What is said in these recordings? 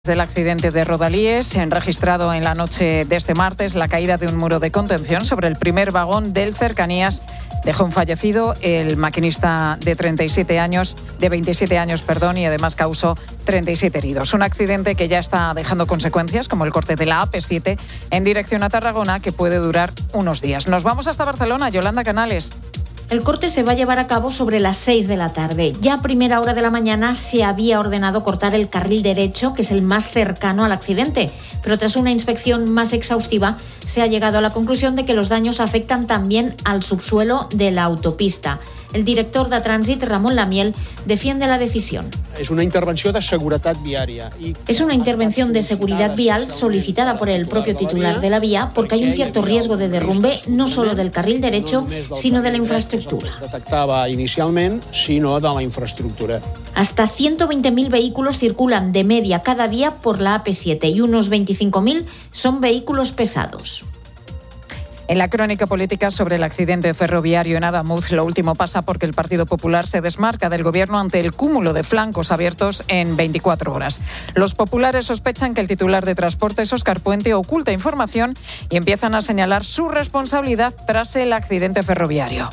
Del accidente de Rodalies, registrado en la noche de este martes, la caída de un muro de contención sobre el primer vagón del Cercanías dejó un fallecido, el maquinista de 27 años, y además causó 37 heridos. Un accidente que ya está dejando consecuencias, como el corte de la AP7 en dirección a Tarragona, que puede durar unos días. Nos vamos hasta Barcelona, Yolanda Canales. El corte se va a llevar a cabo sobre las 6 de la tarde. Ya a primera hora de la mañana se había ordenado cortar el carril derecho, que es el más cercano al accidente. Pero tras una inspección más exhaustiva, se ha llegado a la conclusión de que los daños afectan también al subsuelo de la autopista. El director de Trànsit, Ramon Lamiel, defiende la decisión. Es una intervención de seguridad viaria. Es una intervención de seguridad vial solicitada por el propio titular de la vía porque hay un cierto riesgo de derrumbe no solo del carril derecho, sino de la infraestructura. Detectava inicialment, sinó de la infraestructura. Hasta 120.000 vehículos circulan de media cada día por la AP7 y unos 25.000 son vehículos pesados. En la crónica política sobre el accidente ferroviario en Adamuz, lo último pasa porque el Partido Popular se desmarca del gobierno ante el cúmulo de flancos abiertos en 24 horas. Los populares sospechan que el titular de Transportes, Óscar Puente, oculta información y empiezan a señalar su responsabilidad tras el accidente ferroviario.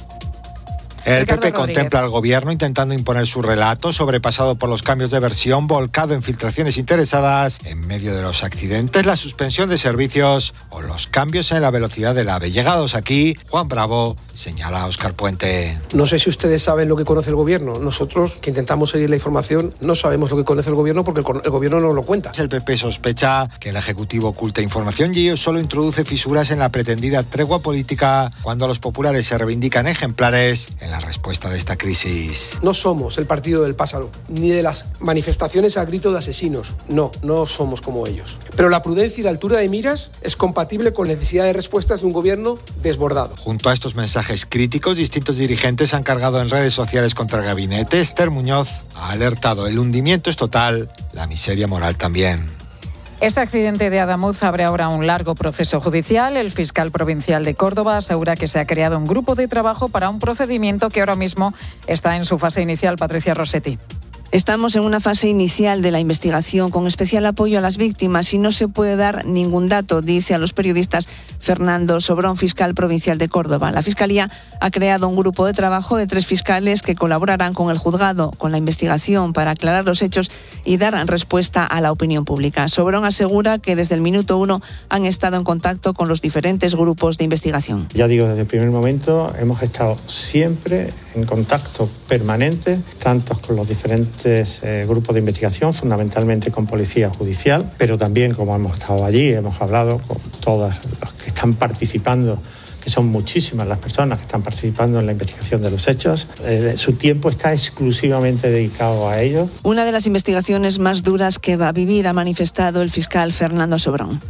El PP contempla al gobierno intentando imponer su relato, sobrepasado por los cambios de versión, volcado en filtraciones interesadas en medio de los accidentes, la suspensión de servicios o los cambios en la velocidad del AVE. Llegados aquí, Juan Bravo señala a Óscar Puente. No sé si ustedes saben lo que conoce el gobierno. Nosotros, que intentamos seguir la información, no sabemos lo que conoce el gobierno porque el gobierno no lo cuenta. El PP sospecha que el Ejecutivo oculta información y ello solo introduce fisuras en la pretendida tregua política cuando los populares se reivindican ejemplares en la respuesta de esta crisis. No somos el partido del pásalo, ni de las manifestaciones a grito de asesinos. No somos como ellos. Pero la prudencia y la altura de miras es compatible con la necesidad de respuestas de un gobierno desbordado. Junto a estos mensajes críticos, distintos dirigentes han cargado en redes sociales contra el gabinete. Esther Muñoz ha alertado: el hundimiento es total, la miseria moral también. Este accidente de Adamuz abre ahora un largo proceso judicial. El fiscal provincial de Córdoba asegura que se ha creado un grupo de trabajo para un procedimiento que ahora mismo está en su fase inicial. Patricia Rossetti. Estamos en una fase inicial de la investigación con especial apoyo a las víctimas y no se puede dar ningún dato, dice a los periodistas Fernando Sobrón, fiscal provincial de Córdoba. La Fiscalía ha creado un grupo de trabajo de 3 fiscales que colaborarán con el juzgado, con la investigación para aclarar los hechos y dar respuesta a la opinión pública. Sobrón asegura que desde el minuto 1 han estado en contacto con los diferentes grupos de investigación. Ya digo, desde el primer momento hemos estado siempre en contacto permanente, tanto con los diferentes grupos de investigación, fundamentalmente con Policía Judicial, pero también, como hemos estado allí, hemos hablado con todos los que están participando, que son muchísimas las personas que están participando en la investigación de los hechos. Su tiempo está exclusivamente dedicado a ello. Una de las investigaciones más duras que va a vivir, ha manifestado el fiscal Fernando Sobrón.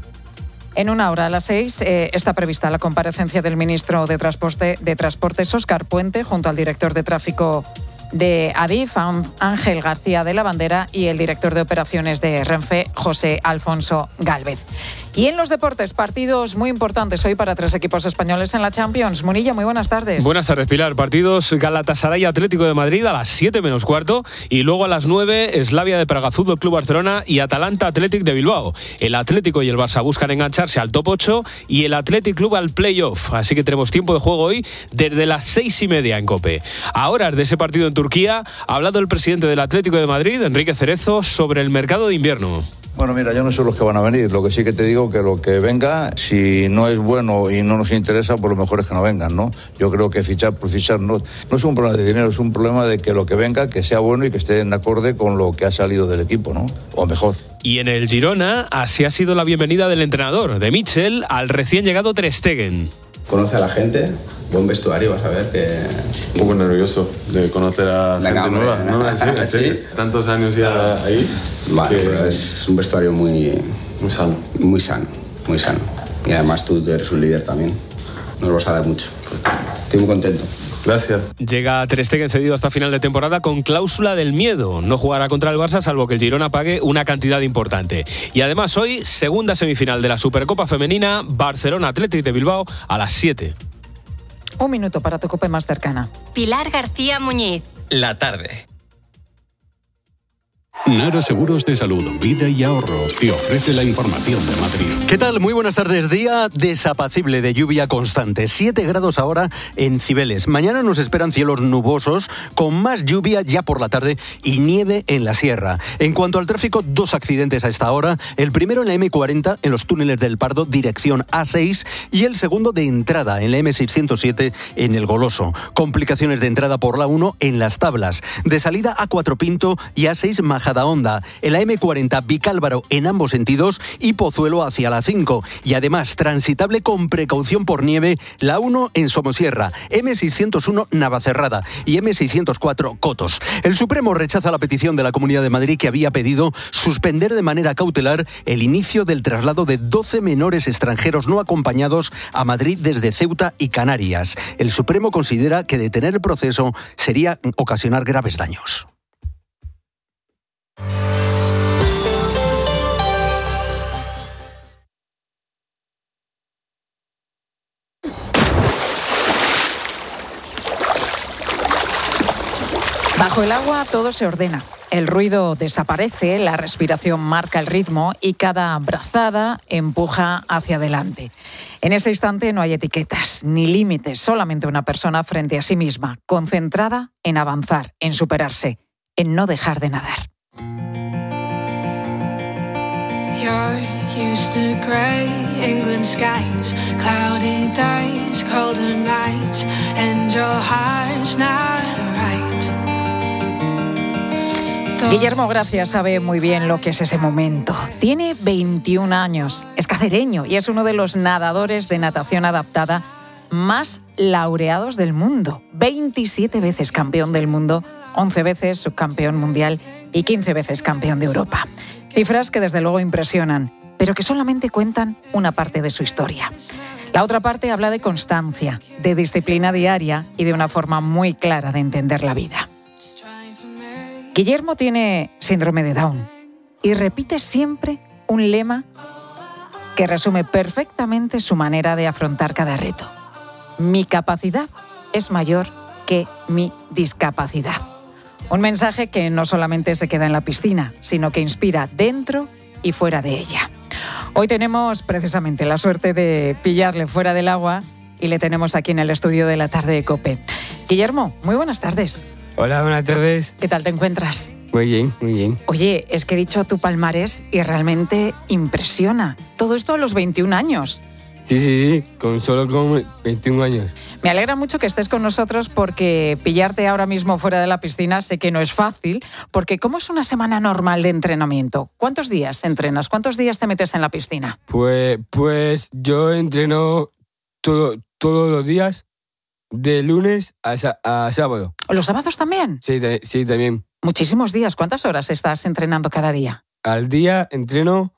En una hora, a las 6, está prevista la comparecencia del ministro de Transportes, Óscar Puente, junto al director de tráfico de Adif, Ángel García de la Bandera, y el director de operaciones de Renfe, José Alfonso Gálvez. Y en los deportes, partidos muy importantes hoy para 3 equipos españoles en la Champions. Munilla, muy buenas tardes. Buenas tardes, Pilar. Partidos Galatasaray Atlético de Madrid a las 7 menos cuarto y luego a las 9 Slavia de Praga Fútbol Club Barcelona y Atalanta Athletic de Bilbao. El Atlético y el Barça buscan engancharse al top 8 y el Athletic Club al playoff. Así que tenemos tiempo de juego hoy desde las 6:30 en COPE. A horas de ese partido en Turquía ha hablado el presidente del Atlético de Madrid, Enrique Cerezo, sobre el mercado de invierno. Bueno, mira, yo no sé los que van a venir. Lo que sí que te digo que lo que venga, si no es bueno y no nos interesa, pues lo mejor es que no vengan, ¿no? Yo creo que fichar por fichar no es un problema de dinero, es un problema de que lo que venga, que sea bueno y que esté en acorde con lo que ha salido del equipo, ¿no? O mejor. Y en el Girona, así ha sido la bienvenida del entrenador, de Michel, al recién llegado Ter Stegen. Conoce a la gente, buen vestuario, vas a ver que... Un poco nervioso de conocer a gente nueva, ¿no? ¿En serio? Tantos años ya ahí. Vale, pero es un vestuario muy sano. Muy sano. Y además tú eres un líder también. Nos vas a dar mucho. Estoy muy contento. Gracias. Llega Ter Stegen cedido hasta final de temporada con cláusula del miedo. No jugará contra el Barça salvo que el Girona pague una cantidad importante. Y además hoy, segunda semifinal de la Supercopa Femenina, Barcelona Athletic de Bilbao a las 7. Un minuto para tu COPE más cercana. Pilar García Muñiz. La tarde. Nara Seguros de Salud, Vida y Ahorro te ofrece la información de Madrid. ¿Qué tal? Muy buenas tardes. Día desapacible de lluvia constante. 7 grados ahora en Cibeles. Mañana nos esperan cielos nubosos con más lluvia ya por la tarde y nieve en la sierra. En cuanto al tráfico, 2 accidentes a esta hora. El primero en la M40 en los túneles del Pardo, dirección A6, y el segundo de entrada en la M607 en el Goloso. Complicaciones de entrada por la 1 en Las Tablas. De salida A4 Pinto y A6 Majadahonda. En la M40 Vicálvaro en ambos sentidos y Pozuelo hacia la 5. Y además transitable con precaución por nieve la 1 en Somosierra, M601 Navacerrada y M604 Cotos. El Supremo rechaza la petición de la Comunidad de Madrid que había pedido suspender de manera cautelar el inicio del traslado de 12 menores extranjeros no acompañados a Madrid desde Ceuta y Canarias. El Supremo considera que detener el proceso sería ocasionar graves daños. Bajo el agua todo se ordena. El ruido desaparece, la respiración marca el ritmo y cada brazada empuja hacia adelante. En ese instante no hay etiquetas ni límites, solamente una persona frente a sí misma, concentrada en avanzar, en superarse, en no dejar de nadar. You're used to grey England skies, cloudy days, colder nights, and your heart's not right. Guillermo Gracia sabe muy bien lo que es ese momento. Tiene 21 años, es cacereño y es uno de los nadadores de natación adaptada más laureados del mundo. 27 veces campeón del mundo, 11 veces subcampeón mundial y 15 veces campeón de Europa. Cifras que desde luego impresionan, pero que solamente cuentan una parte de su historia. La otra parte habla de constancia, de disciplina diaria y de una forma muy clara de entender la vida. Guillermo tiene síndrome de Down y repite siempre un lema que resume perfectamente su manera de afrontar cada reto. Mi capacidad es mayor que mi discapacidad. Un mensaje que no solamente se queda en la piscina, sino que inspira dentro y fuera de ella. Hoy tenemos precisamente la suerte de pillarle fuera del agua y le tenemos aquí en el estudio de la tarde de COPE. Guillermo, muy buenas tardes. Hola, buenas tardes. ¿Qué tal te encuentras? Muy bien, muy bien. Oye, es que he dicho tu palmarés y realmente impresiona. Todo esto a los 21 años. Sí, solo con 21 años. Me alegra mucho que estés con nosotros porque pillarte ahora mismo fuera de la piscina sé que no es fácil, porque ¿cómo es una semana normal de entrenamiento? ¿Cuántos días entrenas? ¿Cuántos días te metes en la piscina? Pues yo entreno todos los días, de lunes a sábado. ¿Los sábados también? Sí, también. Muchísimos días. ¿Cuántas horas estás entrenando cada día? Al día entreno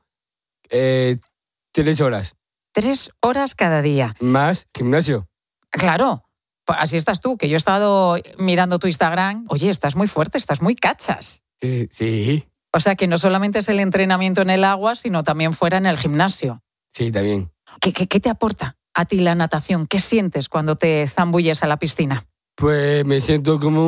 3 horas. 3 horas cada día. Más gimnasio. Claro, así estás tú, que yo he estado mirando tu Instagram. Oye, estás muy fuerte, estás muy cachas. Sí. O sea que no solamente es el entrenamiento en el agua, sino también fuera en el gimnasio. Sí, también. ¿Qué te aporta a ti la natación? ¿Qué sientes cuando te zambulles a la piscina? Pues me siento como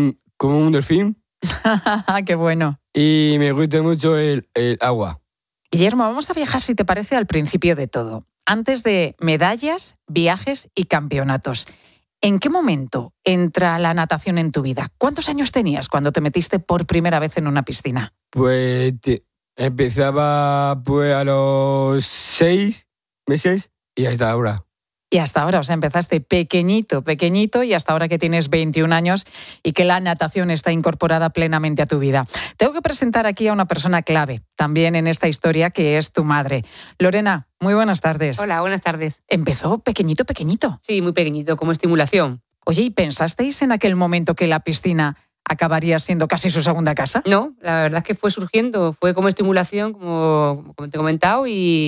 un delfín. ¡Qué bueno! Y me gusta mucho el agua. Guillermo, vamos a viajar, si te parece, al principio de todo. Antes de medallas, viajes y campeonatos. ¿En qué momento entra la natación en tu vida? ¿Cuántos años tenías cuando te metiste por primera vez en una piscina? Pues empezaba a los 6 meses y hasta ahora. Y hasta ahora, o sea, empezaste pequeñito y hasta ahora que tienes 21 años y que la natación está incorporada plenamente a tu vida. Tengo que presentar aquí a una persona clave también en esta historia, que es tu madre. Lorena, muy buenas tardes. Hola, buenas tardes. ¿Empezó pequeñito? Sí, muy pequeñito, como estimulación. Oye, ¿y pensasteis en aquel momento que la piscina acabaría siendo casi su segunda casa? No, la verdad es que fue surgiendo, fue como estimulación, como te he comentado,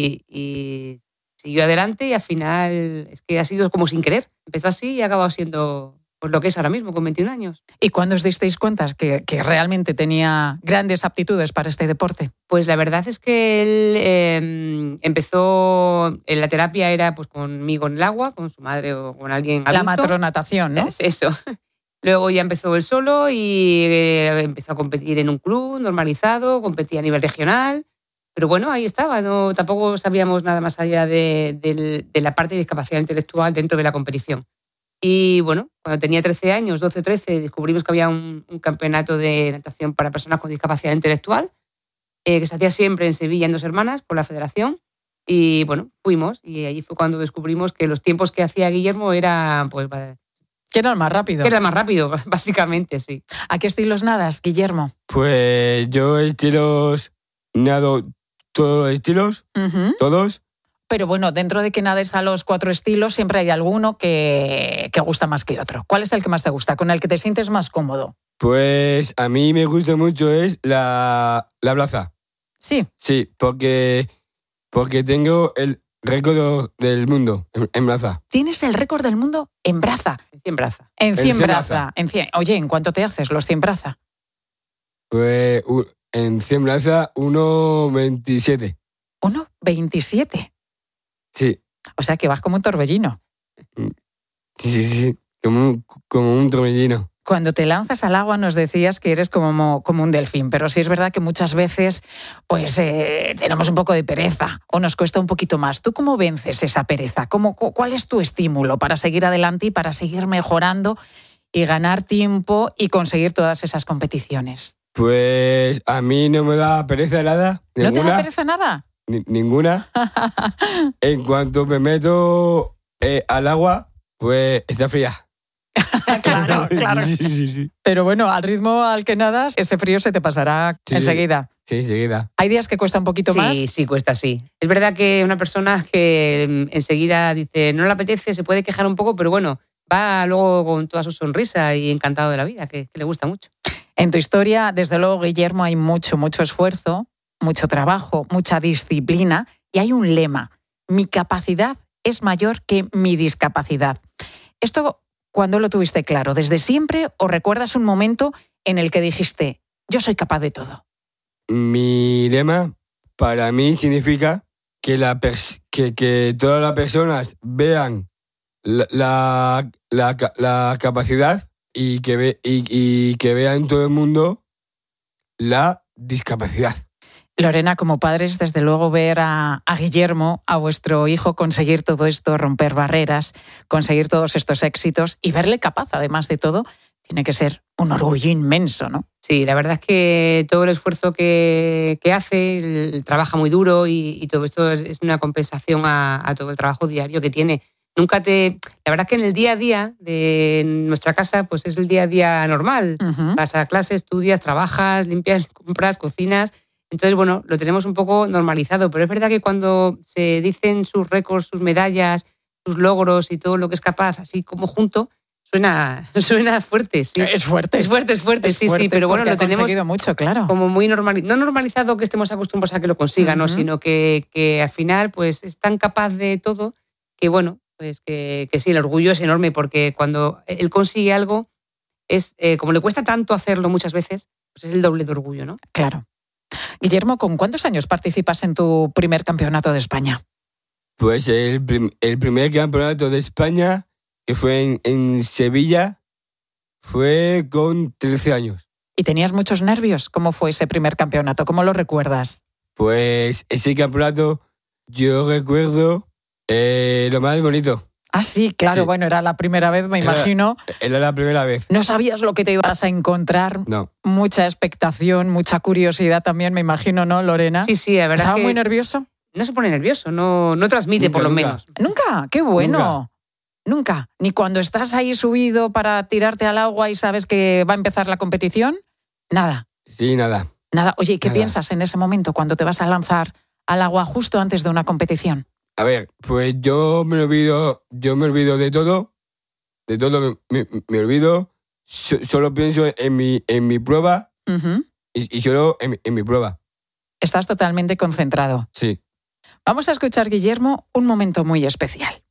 y siguió adelante y al final es que ha sido como sin querer. Empezó así y ha acabado siendo pues lo que es ahora mismo, con 21 años. ¿Y cuándo os disteis cuenta que realmente tenía grandes aptitudes para este deporte? Pues la verdad es que él empezó, en la terapia era pues conmigo en el agua, con su madre o con alguien adulto. La matronatación, ¿no? Es eso. Luego ya empezó él solo y empezó a competir en un club normalizado, competía a nivel regional. Pero bueno, ahí estaba, no, tampoco sabíamos nada más allá de la parte de discapacidad intelectual dentro de la competición. Y bueno, cuando tenía 13 años, 12 o 13, descubrimos que había un campeonato de natación para personas con discapacidad intelectual, que se hacía siempre en Sevilla, en Dos Hermanas, por la federación. Y bueno, fuimos y allí fue cuando descubrimos que los tiempos que hacía Guillermo eran, pues... Que era el más rápido. Que era el más rápido, básicamente, sí. ¿A qué estilos nadas, Guillermo? Pues yo estilos nado todos los estilos, todos. Pero bueno, dentro de que nades a los 4 estilos, siempre hay alguno que gusta más que otro. ¿Cuál es el que más te gusta, con el que te sientes más cómodo? Pues a mí me gusta mucho es la braza. ¿Sí? Sí, porque tengo el récord del mundo en braza. ¿Tienes el récord del mundo en braza? En 100 braza. En 100 braza. Oye, ¿en cuánto te haces los 100 braza? Pues en 100 braza 1.27. ¿1.27? Sí. O sea que vas como un torbellino. Sí, como un torbellino. Cuando te lanzas al agua nos decías que eres como un delfín, pero sí es verdad que muchas veces pues tenemos un poco de pereza o nos cuesta un poquito más. ¿Tú cómo vences esa pereza? ¿Cuál es tu estímulo para seguir adelante y para seguir mejorando y ganar tiempo y conseguir todas esas competiciones? Pues a mí no me da pereza nada. ¿No te da pereza nada? Ninguna. En cuanto me meto al agua, pues está fría. Claro. Sí. Pero bueno, al ritmo al que nadas, ese frío se te pasará enseguida. Sí, enseguida. ¿Hay días que cuesta un poquito más? Sí, cuesta, sí. Es verdad que una persona que enseguida dice, no le apetece, se puede quejar un poco, pero bueno, va luego con toda su sonrisa y encantado de la vida, que le gusta mucho. En tu historia, desde luego, Guillermo, hay mucho esfuerzo, mucho trabajo, mucha disciplina y hay un lema: mi capacidad es mayor que mi discapacidad. Esto, ¿cuándo lo tuviste claro? ¿Desde siempre o recuerdas un momento en el que dijiste, yo soy capaz de todo? Mi lema para mí significa que todas las personas vean la capacidad y que vean todo el mundo la discapacidad. Lorena, como padres, desde luego ver a Guillermo, a vuestro hijo, conseguir todo esto, romper barreras, conseguir todos estos éxitos y verle capaz, además de todo, tiene que ser un orgullo inmenso, ¿no? Sí, la verdad es que todo el esfuerzo que hace, trabaja muy duro y todo esto es una compensación a todo el trabajo diario que tiene. La verdad es que en el día a día de nuestra casa, pues es el día a día normal. Vas a clase, estudias, trabajas, limpias, compras, cocinas. Entonces, bueno, lo tenemos un poco normalizado, pero es verdad que cuando se dicen sus récords, sus medallas, sus logros y todo lo que es capaz, así como junto, suena fuerte, sí. Es fuerte, sí, pero bueno, lo tenemos mucho, claro. Como muy no normalizado que estemos acostumbrados a que lo consiga, ¿no? Sino que al final pues es tan capaz de todo que bueno, pues que sí, el orgullo es enorme porque cuando él consigue algo, es como le cuesta tanto hacerlo muchas veces, pues es el doble de orgullo, ¿no? Claro. Guillermo, ¿con cuántos años participas en tu primer campeonato de España? Pues el primer campeonato de España, que fue en Sevilla, fue con 13 años. ¿Y tenías muchos nervios? ¿Cómo fue ese primer campeonato? ¿Cómo lo recuerdas? Pues ese campeonato yo recuerdo lo más bonito. Ah, sí, claro, sí. Bueno, era la primera vez, me imagino. Era la primera vez. ¿No sabías lo que te ibas a encontrar? No. Mucha expectación, mucha curiosidad también, me imagino, ¿no, Lorena? Sí, la verdad. ¿Estaba que muy nervioso? No se pone nervioso, no transmite nunca, por lo nunca. menos. ¿Nunca? ¡Qué bueno! Nunca. Ni cuando estás ahí subido para tirarte al agua y sabes que va a empezar la competición, nada. Sí, nada. Nada. Oye, ¿qué piensas en ese momento cuando te vas a lanzar al agua justo antes de una competición? A ver, pues yo me olvido de todo me olvido, solo pienso en mi prueba y solo en mi prueba. Estás totalmente concentrado. Sí. Vamos a escuchar, Guillermo, un momento muy especial.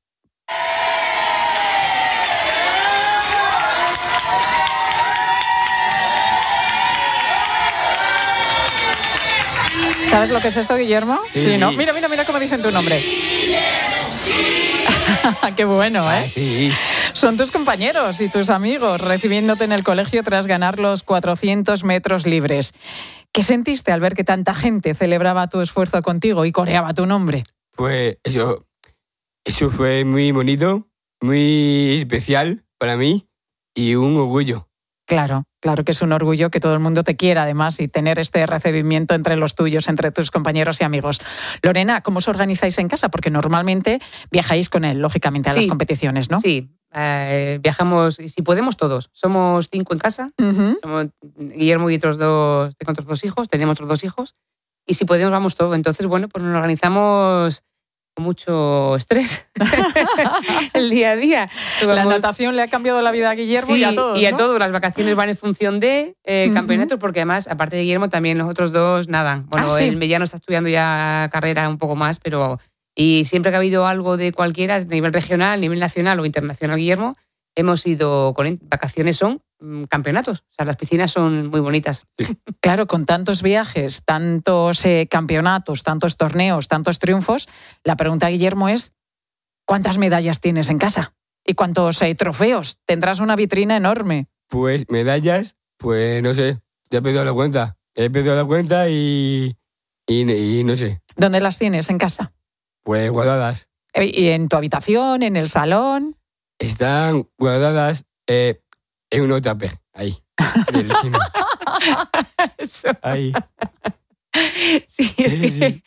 ¿Sabes lo que es esto, Guillermo? Sí, ¿no? Mira cómo dicen tu nombre. Qué bueno, ¿eh? Sí. Son tus compañeros y tus amigos recibiéndote en el colegio tras ganar los 400 metros libres. ¿Qué sentiste al ver que tanta gente celebraba tu esfuerzo contigo y coreaba tu nombre? Pues eso fue muy bonito, muy especial para mí y un orgullo. Claro que es un orgullo que todo el mundo te quiera, además, y tener este recibimiento entre los tuyos, entre tus compañeros y amigos. Lorena, ¿cómo os organizáis en casa? Porque normalmente viajáis con él, lógicamente, a las competiciones, ¿no? Sí, viajamos, si podemos, todos. Somos 5 en casa, somos Guillermo y tengo otros 2 hijos, tenemos otros 2 hijos, y si podemos vamos todos. Entonces, bueno, pues nos organizamos con mucho estrés el día a día. La natación le ha cambiado la vida a Guillermo y a todos, ¿no? Y a todos. Las vacaciones van en función de campeonatos, porque además, aparte de Guillermo, también los otros 2 nadan. Bueno, sí. El mediano está estudiando ya carrera un poco más, pero y siempre que ha habido algo de cualquiera, a nivel regional, a nivel nacional o internacional, Guillermo, hemos ido con él. Vacaciones son campeonatos. O sea, las piscinas son muy bonitas. Claro, con tantos viajes, tantos campeonatos, tantos torneos, tantos triunfos, la pregunta, Guillermo, es ¿cuántas medallas tienes en casa? ¿Y cuántos trofeos? Tendrás una vitrina enorme. Pues medallas, pues no sé, ya he perdido la cuenta. He perdido la cuenta y no sé. ¿Dónde las tienes en casa? Pues guardadas. ¿Y en tu habitación, en el salón? Están guardadas en un tupper, ahí. Del chino. Eso. Ahí. Sí, es que... Sí.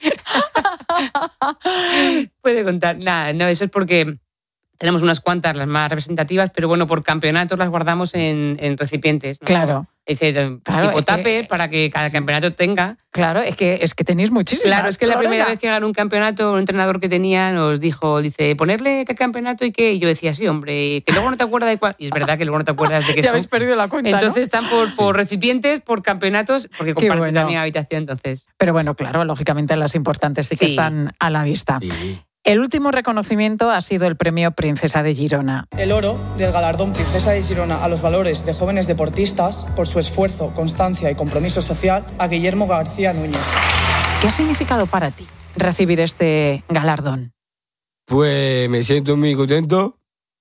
Puede contar. Nada, no, eso es porque tenemos unas cuantas, las más representativas, pero bueno, por campeonatos las guardamos en recipientes, ¿no? Claro. Tipo tupper, para que cada campeonato tenga. Claro, es que tenéis muchísimas. Claro, es que la primera vez que ganó un campeonato, un entrenador que tenía nos dice, ponerle qué campeonato y qué. Y yo decía, sí, hombre, que luego no te acuerdas de cuál. Y es verdad que luego no te acuerdas de qué ya son. habéis perdido la cuenta, Entonces ¿no? están por recipientes, por campeonatos, porque comparten también habitación, entonces. Pero bueno, claro, lógicamente las importantes sí que están a la vista. Sí. El último reconocimiento ha sido el premio Princesa de Girona. El oro del galardón Princesa de Girona a los valores de jóvenes deportistas por su esfuerzo, constancia y compromiso social a Guillermo García Núñez. ¿Qué ha significado para ti recibir este galardón? Pues me siento muy contento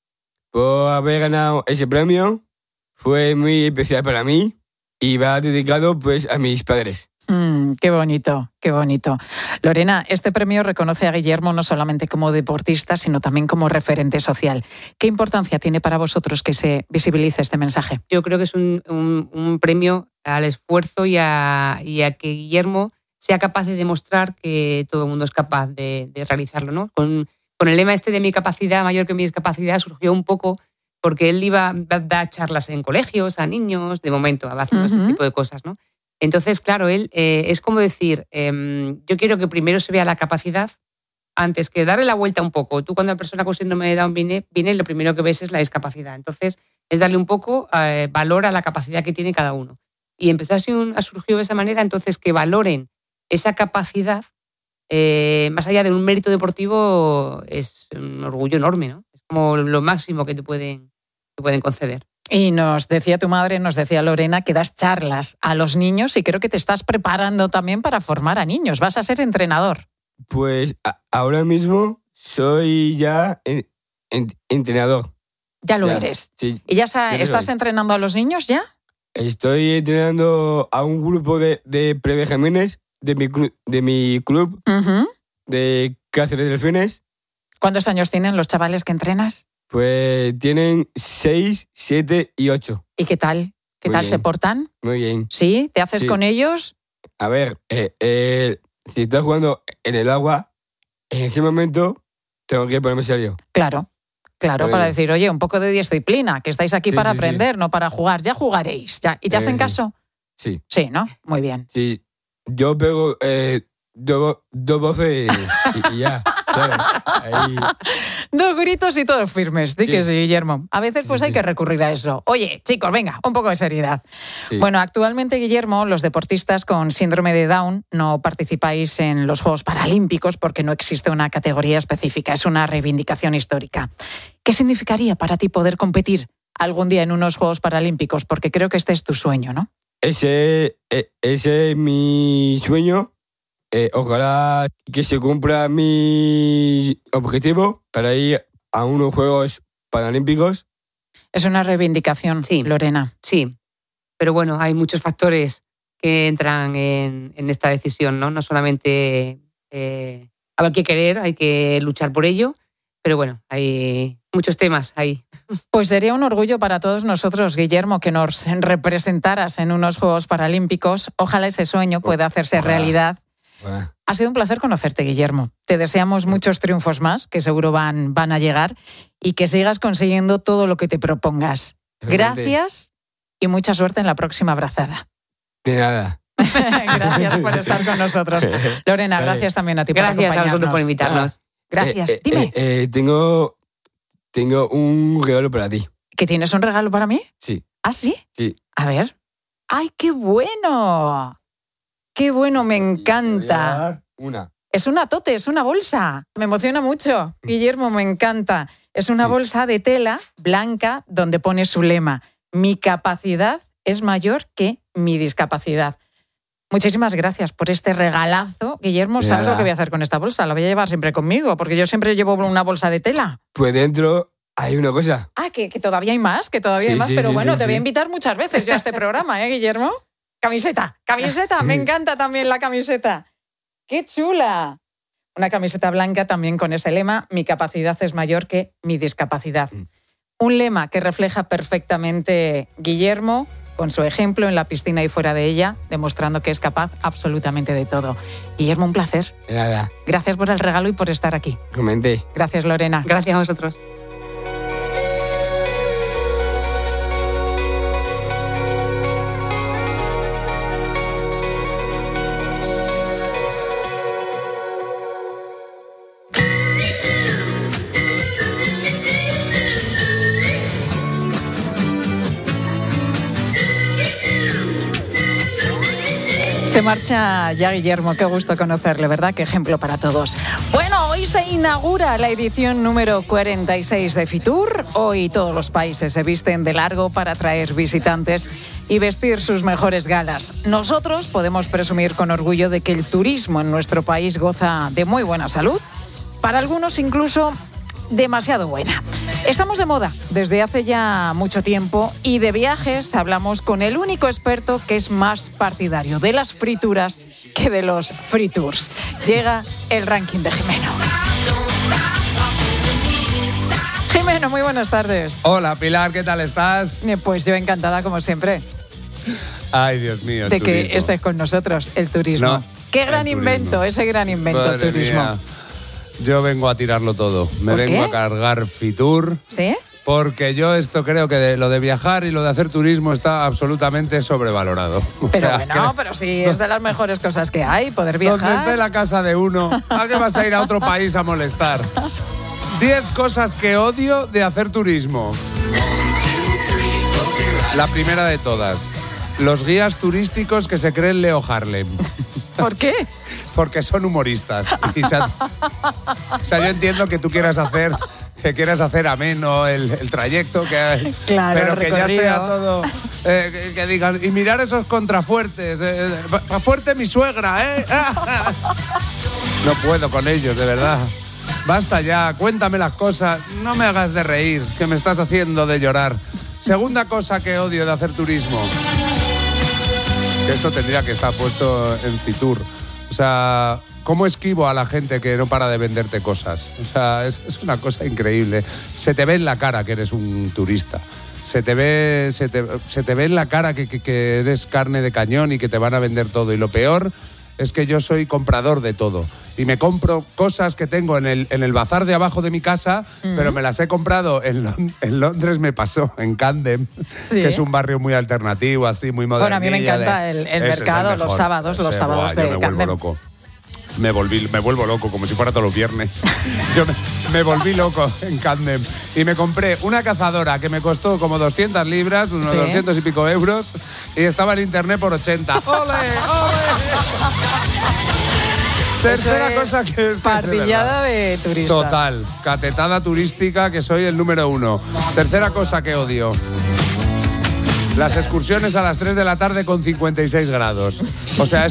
por haber ganado ese premio. Fue muy especial para mí y va dedicado pues a mis padres. Qué bonito, qué bonito. Lorena, este premio reconoce a Guillermo no solamente como deportista, sino también como referente social. ¿Qué importancia tiene para vosotros que se visibilice este mensaje? Yo creo que es un premio al esfuerzo y a que Guillermo sea capaz de demostrar que todo el mundo es capaz de realizarlo, ¿no? Con el lema este de mi capacidad mayor que mi discapacidad surgió un poco porque él iba a dar charlas en colegios a niños, de momento, haciendo este tipo de cosas, ¿no? Entonces, claro, él es como decir, yo quiero que primero se vea la capacidad antes que darle la vuelta un poco. Tú cuando la persona con síndrome de Down viene, lo primero que ves es la discapacidad. Entonces, es darle un poco valor a la capacidad que tiene cada uno. Y empezó a surgir de esa manera, entonces que valoren esa capacidad, más allá de un mérito deportivo, es un orgullo enorme, ¿no? Es como lo máximo que te pueden conceder. Y nos decía tu madre, nos decía Lorena, que das charlas a los niños y creo que te estás preparando también para formar a niños. Vas a ser entrenador. Pues ahora mismo soy ya entrenador. Ya lo eres. Sí, ¿Y ya estás entrenando a los niños ya? Estoy entrenando a un grupo de prebenjamines de mi club de Cáceres Delfines. ¿Cuántos años tienen los chavales que entrenas? Pues tienen 6, 7 y 8. ¿Y qué tal? ¿Qué tal se portan? Muy bien. ¿Sí? ¿Te haces con ellos? A ver, si estás jugando en el agua, en ese momento tengo que ponerme serio. Claro, para decir, oye, un poco de disciplina, que estáis aquí para aprender, no para jugar. Ya jugaréis. Ya. ¿Y te hacen caso? Sí. Sí, ¿no? Muy bien. Sí. Yo pego 2 voces y ya. ¿Sabes? Ahí. 2 gritos y todos firmes. Di que sí, Guillermo. A veces pues hay que recurrir a eso. Oye, chicos, venga, un poco de seriedad. Sí. Bueno, actualmente, Guillermo, los deportistas con síndrome de Down no participáis en los Juegos Paralímpicos porque no existe una categoría específica. Es una reivindicación histórica. ¿Qué significaría para ti poder competir algún día en unos Juegos Paralímpicos? Porque creo que este es tu sueño, ¿no? Ese es mi sueño. Ojalá que se cumpla mi objetivo para ir a unos Juegos Paralímpicos Es una reivindicación, sí, Lorena. Sí, pero bueno, hay muchos factores que entran en esta decisión, ¿no? No solamente hay que querer, hay que luchar por ello, pero bueno, hay muchos temas ahí. Pues sería un orgullo para todos nosotros, Guillermo, que nos representaras en unos Juegos Paralímpicos. Ojalá ese sueño pueda hacerse realidad. Ha sido un placer conocerte, Guillermo. Te deseamos muchos triunfos más, que seguro van a llegar, y que sigas consiguiendo todo lo que te propongas. Gracias y mucha suerte en la próxima brazada. De nada. Gracias por estar con nosotros. Lorena, gracias también a ti por acompañarnos. Gracias a vosotros por invitarnos. Gracias. Dime. Tengo un regalo para ti. ¿Que tienes un regalo para mí? Sí. ¿Ah, sí? Sí. A ver. ¡Ay, qué bueno! ¡Qué bueno! Me encanta. Es una tote, es una bolsa. Me emociona mucho. Guillermo, me encanta. Es una bolsa de tela blanca donde pone su lema: mi capacidad es mayor que mi discapacidad. Muchísimas gracias por este regalazo. Guillermo, ¿sabes lo que voy a hacer con esta bolsa? La voy a llevar siempre conmigo, porque yo siempre llevo una bolsa de tela. Pues dentro hay una cosa. Ah, que todavía hay más, pero bueno, te voy a invitar muchas veces yo a este programa, Guillermo? Camiseta, me encanta también la camiseta. ¡Qué chula! Una camiseta blanca también con ese lema: mi capacidad es mayor que mi discapacidad. Un lema que refleja perfectamente Guillermo, con su ejemplo en la piscina y fuera de ella, demostrando que es capaz absolutamente de todo. Guillermo, un placer. De nada. Gracias por el regalo y por estar aquí. Comenté. Gracias, Lorena. Gracias a vosotros. Se marcha ya Guillermo, qué gusto conocerle, ¿verdad? Qué ejemplo para todos. Bueno, hoy se inaugura la edición número 46 de Fitur. Hoy todos los países se visten de largo para atraer visitantes y vestir sus mejores galas. Nosotros podemos presumir con orgullo de que el turismo en nuestro país goza de muy buena salud, para algunos incluso demasiado buena. Estamos de moda desde hace ya mucho tiempo y de viajes hablamos con el único experto que es más partidario de las frituras que de los free tours. Llega el ranking de Jimeno. Jimeno, muy buenas tardes. Hola, Pilar, ¿qué tal estás? Pues yo encantada como siempre. Ay, Dios mío, de que estés con nosotros, el turismo. No, qué gran invento, ese gran invento, el turismo. Mía. Yo vengo a tirarlo todo. Me vengo a cargar Fitur. ¿Sí? Porque yo creo que lo de viajar y lo de hacer turismo está absolutamente sobrevalorado. Pero sí, es de las mejores cosas que hay, poder viajar. Donde esté la casa de uno, ¿a qué vas a ir a otro país a molestar? 10 cosas que odio de hacer turismo. La primera de todas: los guías turísticos que se creen Leo Harlem. ¿Por qué? Porque son humoristas. O sea, yo entiendo que tú quieras hacer ameno el trayecto, claro, pero que ya sea todo, que digan, y mirar esos contrafuertes, pa' fuerte mi suegra, ¿eh? No puedo con ellos, de verdad. Basta ya, cuéntame las cosas, no me hagas de reír, que me estás haciendo de llorar. Segunda cosa que odio de hacer turismo. Que esto tendría que estar puesto en Fitur. O sea, ¿cómo esquivo a la gente que no para de venderte cosas? O sea, es una cosa increíble. Se te ve en la cara que eres un turista. Se te ve en la cara que eres carne de cañón y que te van a vender todo. Y lo peor es que yo soy comprador de todo. Y me compro cosas que tengo en el bazar de abajo de mi casa, pero me las he comprado en Londres, me pasó, en Camden, que es un barrio muy alternativo, así, muy moderno. Bueno, a mí me encanta el mercado, los sábados de Camden. Vuelvo loco. Me vuelvo loco, como si fuera todos los viernes. Yo me volví loco en Camden. Y me compré una cazadora que me costó como 200 libras, unos 200 y pico euros, y estaba en internet por 80. ¡Ole, ole! Tercera cosa que es partillada de turistas. Total, catetada turística, que soy el número 1. Tercera cosa que odio: las excursiones a las 3 de la tarde con 56 grados. O sea,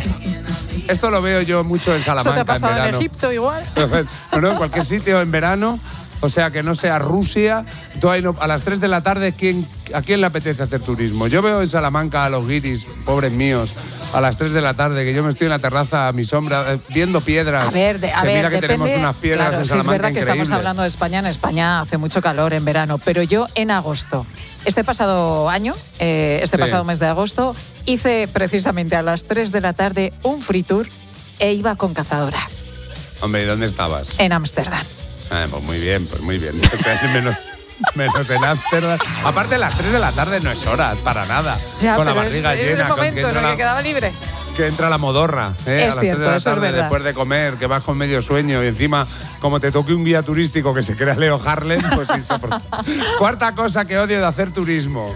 esto lo veo yo mucho en Salamanca. ¿Eso te ha pasado en verano. en Egipto igual? No, en cualquier sitio en verano. o sea, que no sea Rusia. Tú ahí a las 3 de la tarde, ¿a quién le apetece hacer turismo? Yo veo en Salamanca a los guiris, pobres míos, a las 3 de la tarde, que yo me estoy en la terraza a mi sombra, viendo piedras. A ver, mira que depende, tenemos unas piedras, claro, en sí, Salamanca, es verdad que increíbles. estamos hablando de España. En España hace mucho calor en verano, pero yo en agosto, este pasado año, pasado mes de agosto, hice precisamente a las 3 de la tarde un free tour e iba con cazadora. Hombre, ¿y dónde estabas? En Ámsterdam. Pues muy bien. O sea, menos en Ámsterdam. Aparte, las 3 de la tarde no es hora, para nada. Ya, con la pero barriga es llena. el momento en el que quedaba libre. Que entra la modorra, Es a las 3 cierto, de la eso es tarde, verdad. después de comer, que vas con medio sueño y encima, como te toque un guía turístico que se crea Leo Harlem, pues insoportable. Cuarta cosa que odio de hacer turismo.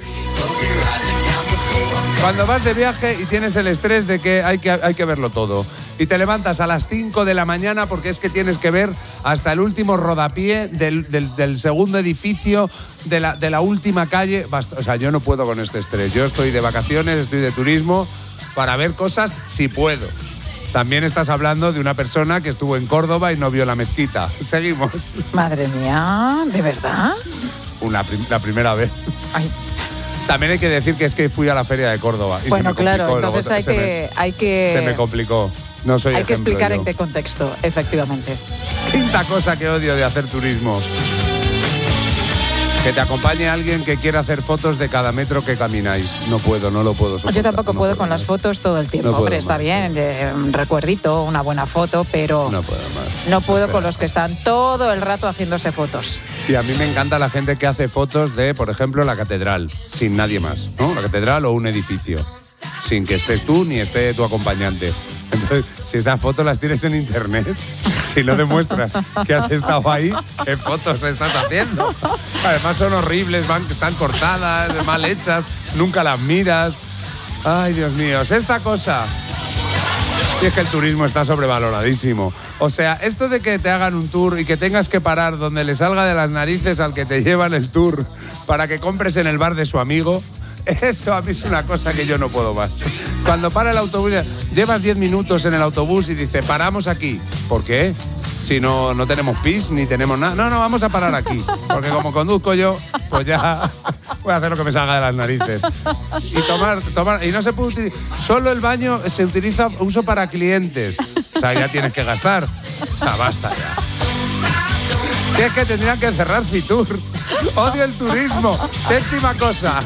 Cuando vas de viaje y tienes el estrés de que hay que verlo todo. Y te levantas a las 5 de la mañana porque es que tienes que ver hasta el último rodapié del segundo edificio de la última calle. Basta, o sea, yo no puedo con este estrés. Yo estoy de vacaciones, estoy de turismo para ver cosas si puedo. También estás hablando de una persona que estuvo en Córdoba y no vio la mezquita. Seguimos. Madre mía, ¿de verdad? La primera vez. Ay. También hay que decir que es que fui a la feria de Córdoba. Y Bueno, se me complicó, claro, entonces se me complicó. No soy Hay que ejemplo explicar yo. en qué contexto, efectivamente. Quinta cosa que odio de hacer turismo. Que te acompañe alguien que quiera hacer fotos de cada metro que camináis. No lo puedo soportar. Yo tampoco puedo con las fotos todo el tiempo. No puedo Hombre, está más. bien, un recuerdito, una buena foto, pero No puedo más. no puedo con los que están todo el rato haciéndose fotos. Y a mí me encanta la gente que hace fotos de, por ejemplo, la catedral, sin nadie más, ¿no? La catedral o un edificio, sin que estés tú ni esté tu acompañante. Entonces, si esas fotos las tienes en internet, si no demuestras que has estado ahí, ¿qué fotos estás haciendo? Además son horribles, están cortadas, mal hechas, nunca las miras. Ay, Dios mío, esta cosa. Y es que el turismo está sobrevaloradísimo. O sea, esto de que te hagan un tour y que tengas que parar donde le salga de las narices al que te llevan el tour para que compres en el bar de su amigo, eso a mí es una cosa que yo no puedo más. Cuando para el autobús, llevas 10 minutos en el autobús y dice, paramos aquí. ¿Por qué? Si no tenemos pis ni tenemos nada. No, vamos a parar aquí. Porque como conduzco yo, pues ya voy a hacer lo que me salga de las narices. Y tomar. Y no se puede utilizar. Solo el baño se utiliza uso para clientes. O sea, ya tienes que gastar. O sea, basta ya. Si es que tendrían que cerrar Fitur. Odio el turismo. Séptima cosa.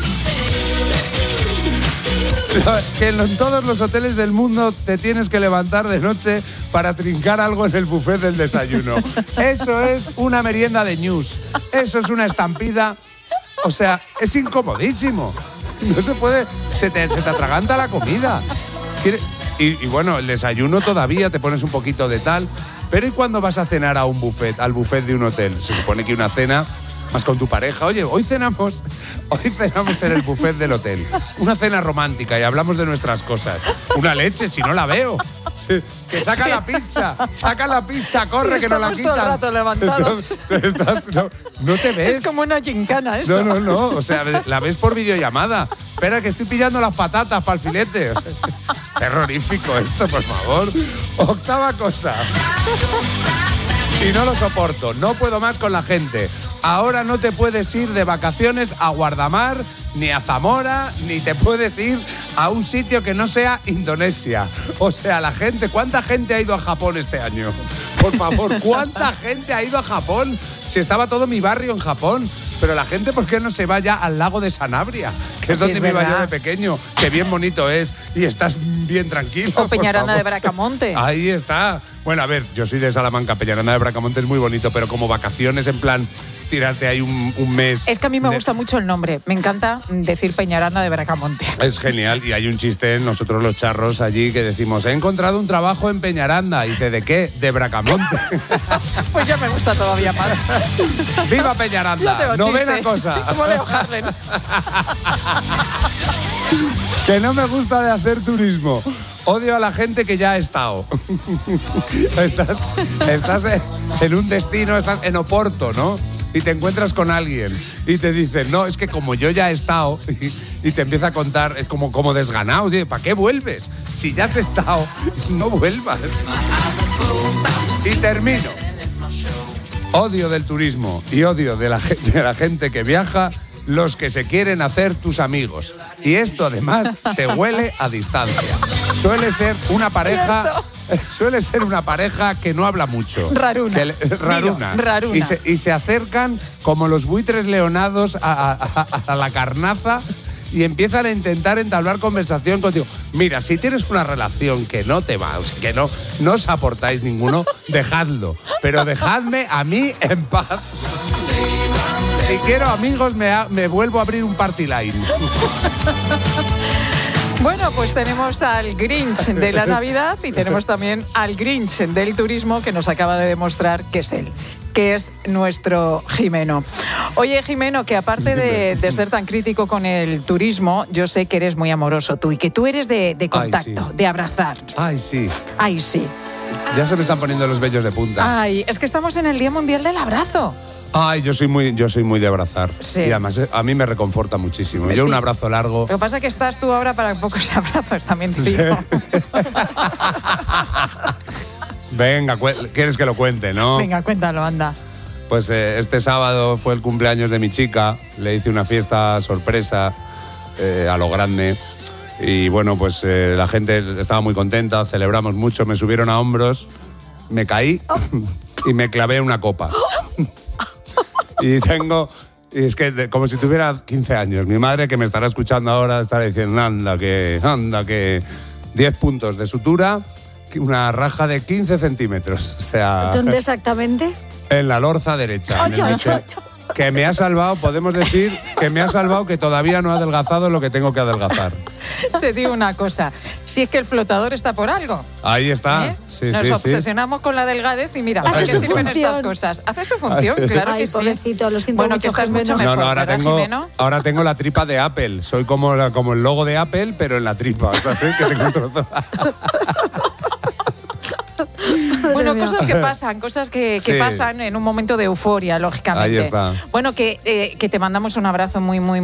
Que en todos los hoteles del mundo te tienes que levantar de noche para trincar algo en el buffet del desayuno. Eso es una merienda de ñus. Eso es una estampida. O sea, es incomodísimo. No se puede. Se te atraganta la comida. Y bueno, el desayuno todavía te pones un poquito de tal. Pero ¿y cuando vas a cenar a un buffet, al buffet de un hotel? Se supone que una cena más con tu pareja. Oye, hoy cenamos en el buffet del hotel. Una cena romántica y hablamos de nuestras cosas. Una leche, si no la veo. Que saca la pizza, corre, sí, que no la quitan. Todo el rato levantados. No te ves. Es como una gincana eso. No. O sea, la ves por videollamada. Espera, que estoy pillando las patatas para el filete. O sea, es terrorífico esto, por favor. Octava cosa. Y no lo soporto, no puedo más con la gente. Ahora no te puedes ir de vacaciones a Guardamar, ni a Zamora, ni te puedes ir a un sitio que no sea Indonesia. O sea, la gente, ¿cuánta gente ha ido a Japón este año? Por favor, ¿cuánta gente ha ido a Japón? Si estaba todo mi barrio en Japón. Pero la gente, ¿por qué no se va ya al lago de Sanabria? Que es donde me iba yo de pequeño, que bien bonito es y estás bien tranquilo. O Peñaranda de Bracamonte. Ahí está. Bueno, a ver, yo soy de Salamanca, Peñaranda de Bracamonte es muy bonito, pero como vacaciones en plan tirarte ahí un mes. Es que a mí me gusta mucho el nombre. Me encanta decir Peñaranda de Bracamonte. Es genial. Y hay un chiste en nosotros los charros allí que decimos, he encontrado un trabajo en Peñaranda. Y dice, ¿de qué? De Bracamonte. Pues ya me gusta todavía más. ¡Viva Peñaranda! Novena cosa. Como Leo Harlem. Que no me gusta de hacer turismo. Odio a la gente que ya ha estado. Estás en un destino, estás en Oporto, ¿no? Y te encuentras con alguien y te dicen, no, es que como yo ya he estado, y te empieza a contar, es como desganado, oye, ¿para qué vuelves? Si ya has estado, no vuelvas. Y termino. Odio del turismo y odio de la gente que viaja, los que se quieren hacer tus amigos. Y esto además se huele a distancia. Suele ser una pareja que no habla mucho. Raruna. Y se acercan como los buitres leonados a la carnaza y empiezan a intentar entablar conversación contigo. Mira, si tienes una relación que no te va, o sea, que no os aportáis ninguno, dejadlo. Pero dejadme a mí en paz. Si quiero amigos, me vuelvo a abrir un party line. Bueno, pues tenemos al Grinch de la Navidad y tenemos también al Grinch del turismo, que nos acaba de demostrar que es él, que es nuestro Jimeno. Oye, Jimeno, que aparte de ser tan crítico con el turismo, yo sé que eres muy amoroso tú y que tú eres de contacto, sí. de abrazar. Ay, sí. Ay, sí. Ya se me están poniendo los vellos de punta. Ay, es que estamos en el Día Mundial del Abrazo. Ay, yo soy muy de abrazar. Sí. Y además a mí me reconforta muchísimo. Yo un abrazo largo. Lo que pasa es que estás tú ahora para pocos abrazos, también te digo. Venga, ¿quieres que lo cuente, no? Venga, cuéntalo, anda. Pues este sábado fue el cumpleaños de mi chica. Le hice una fiesta sorpresa a lo grande. Y bueno, pues la gente estaba muy contenta, celebramos mucho, me subieron a hombros, me caí y me clavé una copa. Y es que como si tuviera 15 años. Mi madre, que me estará escuchando ahora, estará diciendo, anda que 10 puntos de sutura, una raja de 15 centímetros. O sea, ¿dónde exactamente? En la lorza derecha. Que me ha salvado, podemos decir que me ha salvado, que todavía no ha adelgazado lo que tengo que adelgazar. Te digo una cosa, si es que el flotador está por algo. Ahí está. Sí, Nos obsesionamos con la delgadez y mira, ¿para qué sirven estas cosas? Hace su función, claro que sí. Pobrecito, lo siento mucho, que estás mucho mejor. No, ahora tengo la tripa de Apple. Soy como el logo de Apple, pero en la tripa, ¿sabes? Que tengo un trozo. Bueno, cosas que pasan en un momento de euforia, lógicamente. Ahí está. Bueno, que te mandamos un abrazo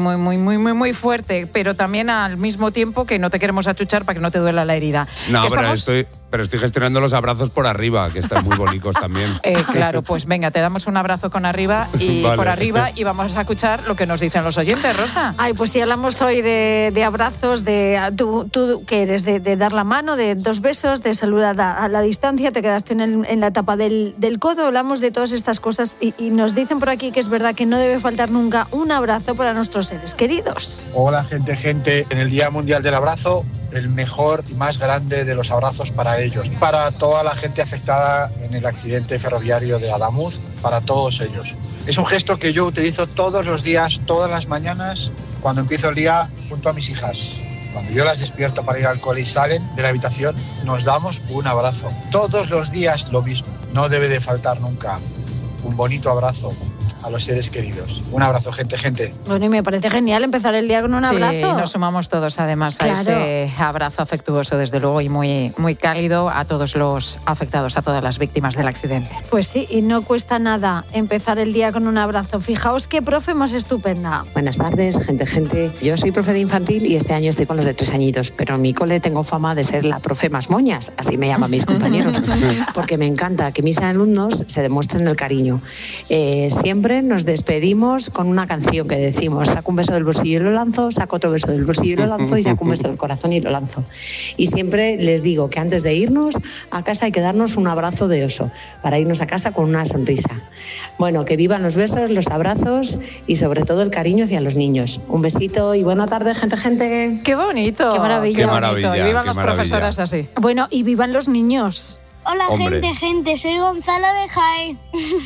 muy fuerte, pero también al mismo tiempo que no te queremos achuchar para que no te duela la herida. No, pero estoy gestionando los abrazos por arriba, que están muy bonitos también. Claro, pues venga, te damos un abrazo con arriba y vale. Por arriba y vamos a escuchar lo que nos dicen los oyentes, Rosa. Ay, pues si hablamos hoy de abrazos, tú que eres de dar la mano, de 2 besos, de saludar a la distancia, te quedaste en la tapa del codo, hablamos de todas estas cosas y nos dicen por aquí que es verdad que no debe faltar nunca un abrazo para nuestros seres queridos. Hola, gente, en el Día Mundial del Abrazo, el mejor y más grande de los abrazos para ellos, para toda la gente afectada en el accidente ferroviario de Adamuz, para todos ellos. Es un gesto que yo utilizo todos los días, todas las mañanas, cuando empiezo el día junto a mis hijas. Cuando yo las despierto para ir al cole y salen de la habitación, nos damos un abrazo. Todos los días lo mismo. No debe de faltar nunca un bonito abrazo a los seres queridos. Un abrazo, gente. Bueno, y me parece genial empezar el día con un abrazo. Sí, nos sumamos todos además a ese abrazo afectuoso, desde luego, y muy cálido a todos los afectados, a todas las víctimas del accidente. Pues sí, y no cuesta nada empezar el día con un abrazo. Fijaos qué profe más estupenda. Buenas tardes, gente. Yo soy profe de infantil y este año estoy con los de 3 añitos, pero en mi cole tengo fama de ser la profe más moñas, así me llaman mis compañeros, porque me encanta que mis alumnos se demuestren el cariño. Siempre nos despedimos con una canción que decimos: saco un beso del bolsillo y lo lanzo, saco otro beso del bolsillo y lo lanzo, y saco un beso del corazón y lo lanzo. Y siempre les digo que antes de irnos a casa hay que darnos un abrazo de oso, para irnos a casa con una sonrisa. Bueno, que vivan los besos, los abrazos y sobre todo el cariño hacia los niños. Un besito y buena tarde, gente. ¡Qué bonito! ¡Qué maravilla! ¡Qué maravilla! Y vivan las profesoras así. Bueno, y vivan los niños. Hola, Hombre. gente, soy Gonzalo de Jaén.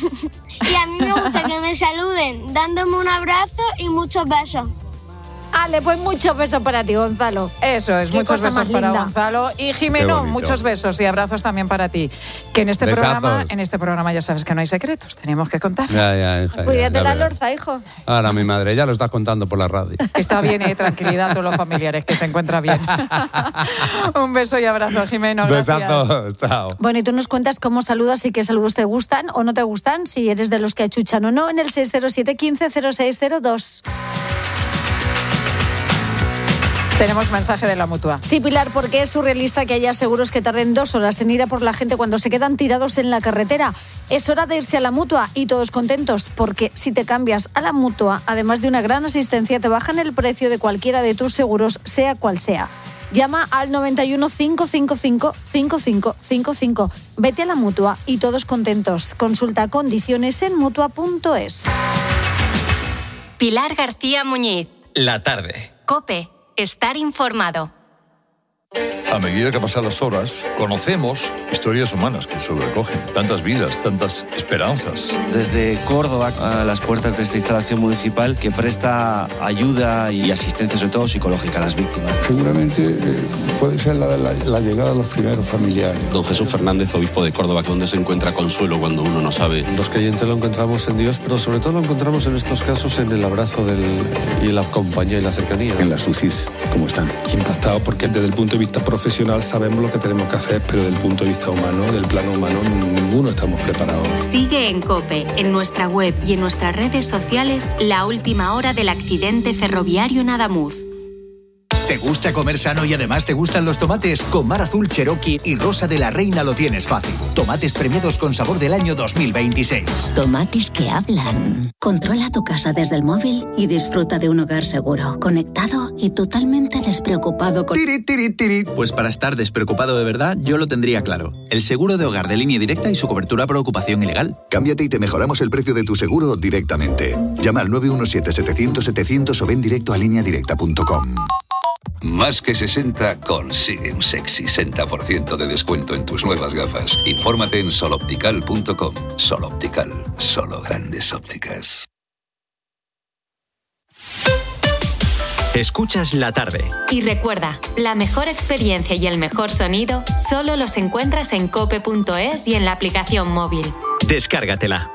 Y a mí me gusta que me saluden dándome un abrazo y muchos besos. Ale, pues muchos besos para ti, Gonzalo. Eso es, muchos besos para Gonzalo. Y Jimeno, muchos besos y abrazos también para ti. Que en este programa ya sabes que no hay secretos, tenemos que contar. Ya, hija. Cuídate la lorza, hijo. Ahora mi madre, ya lo estás contando por la radio. Está bien, tranquilidad a todos los familiares, que se encuentra bien. Un beso y abrazo, Jimeno. Gracias. Besazo, chao. Bueno, y tú nos cuentas cómo saludas y qué saludos te gustan o no te gustan, si eres de los que achuchan o no, en el 607 15 0602. Tenemos mensaje de la Mutua. Sí, Pilar, porque es surrealista que haya seguros que tarden 2 horas en ir a por la gente cuando se quedan tirados en la carretera. Es hora de irse a la Mutua y todos contentos, porque si te cambias a la Mutua, además de una gran asistencia, te bajan el precio de cualquiera de tus seguros, sea cual sea. Llama al 91 555 5555. Vete a la Mutua y todos contentos. Consulta condiciones en Mutua.es. Pilar García Muñiz. La tarde. COPE. Estar informado. A medida que pasan las horas, conocemos historias humanas que sobrecogen tantas vidas, tantas esperanzas. Desde Córdoba, a las puertas de esta instalación municipal que presta ayuda y asistencia, sobre todo psicológica, a las víctimas. Seguramente puede ser la llegada de los primeros familiares. Don Jesús Fernández, obispo de Córdoba, donde se encuentra consuelo cuando uno no sabe. Los creyentes lo encontramos en Dios, pero sobre todo lo encontramos en estos casos en el abrazo y la compañía y la cercanía. En las UCIs, ¿cómo están? Impactados porque desde el punto de vista profesional sabemos lo que tenemos que hacer, pero desde el punto de vista humano, del plano humano, ninguno estamos preparados. Sigue en COPE, en nuestra web y en nuestras redes sociales, la última hora del accidente ferroviario en Adamuz. ¿Te gusta comer sano y además te gustan los tomates? Con Mar Azul Cherokee y Rosa de la Reina lo tienes fácil. Tomates premiados con sabor del año 2026. Tomates que hablan. Controla tu casa desde el móvil y disfruta de un hogar seguro, conectado y totalmente despreocupado con... Pues para estar despreocupado de verdad, yo lo tendría claro. El seguro de hogar de Línea Directa y su cobertura por ocupación ilegal. Cámbiate y te mejoramos el precio de tu seguro directamente. Llama al 917-700-700 o ven directo a lineadirecta.com. Más que 60 consigue un sexy 60% de descuento en tus nuevas gafas. Infórmate en soloptical.com. Sol Optical, solo grandes ópticas. Escuchas La Tarde. Y recuerda, la mejor experiencia y el mejor sonido solo los encuentras en cope.es y en la aplicación móvil. Descárgatela.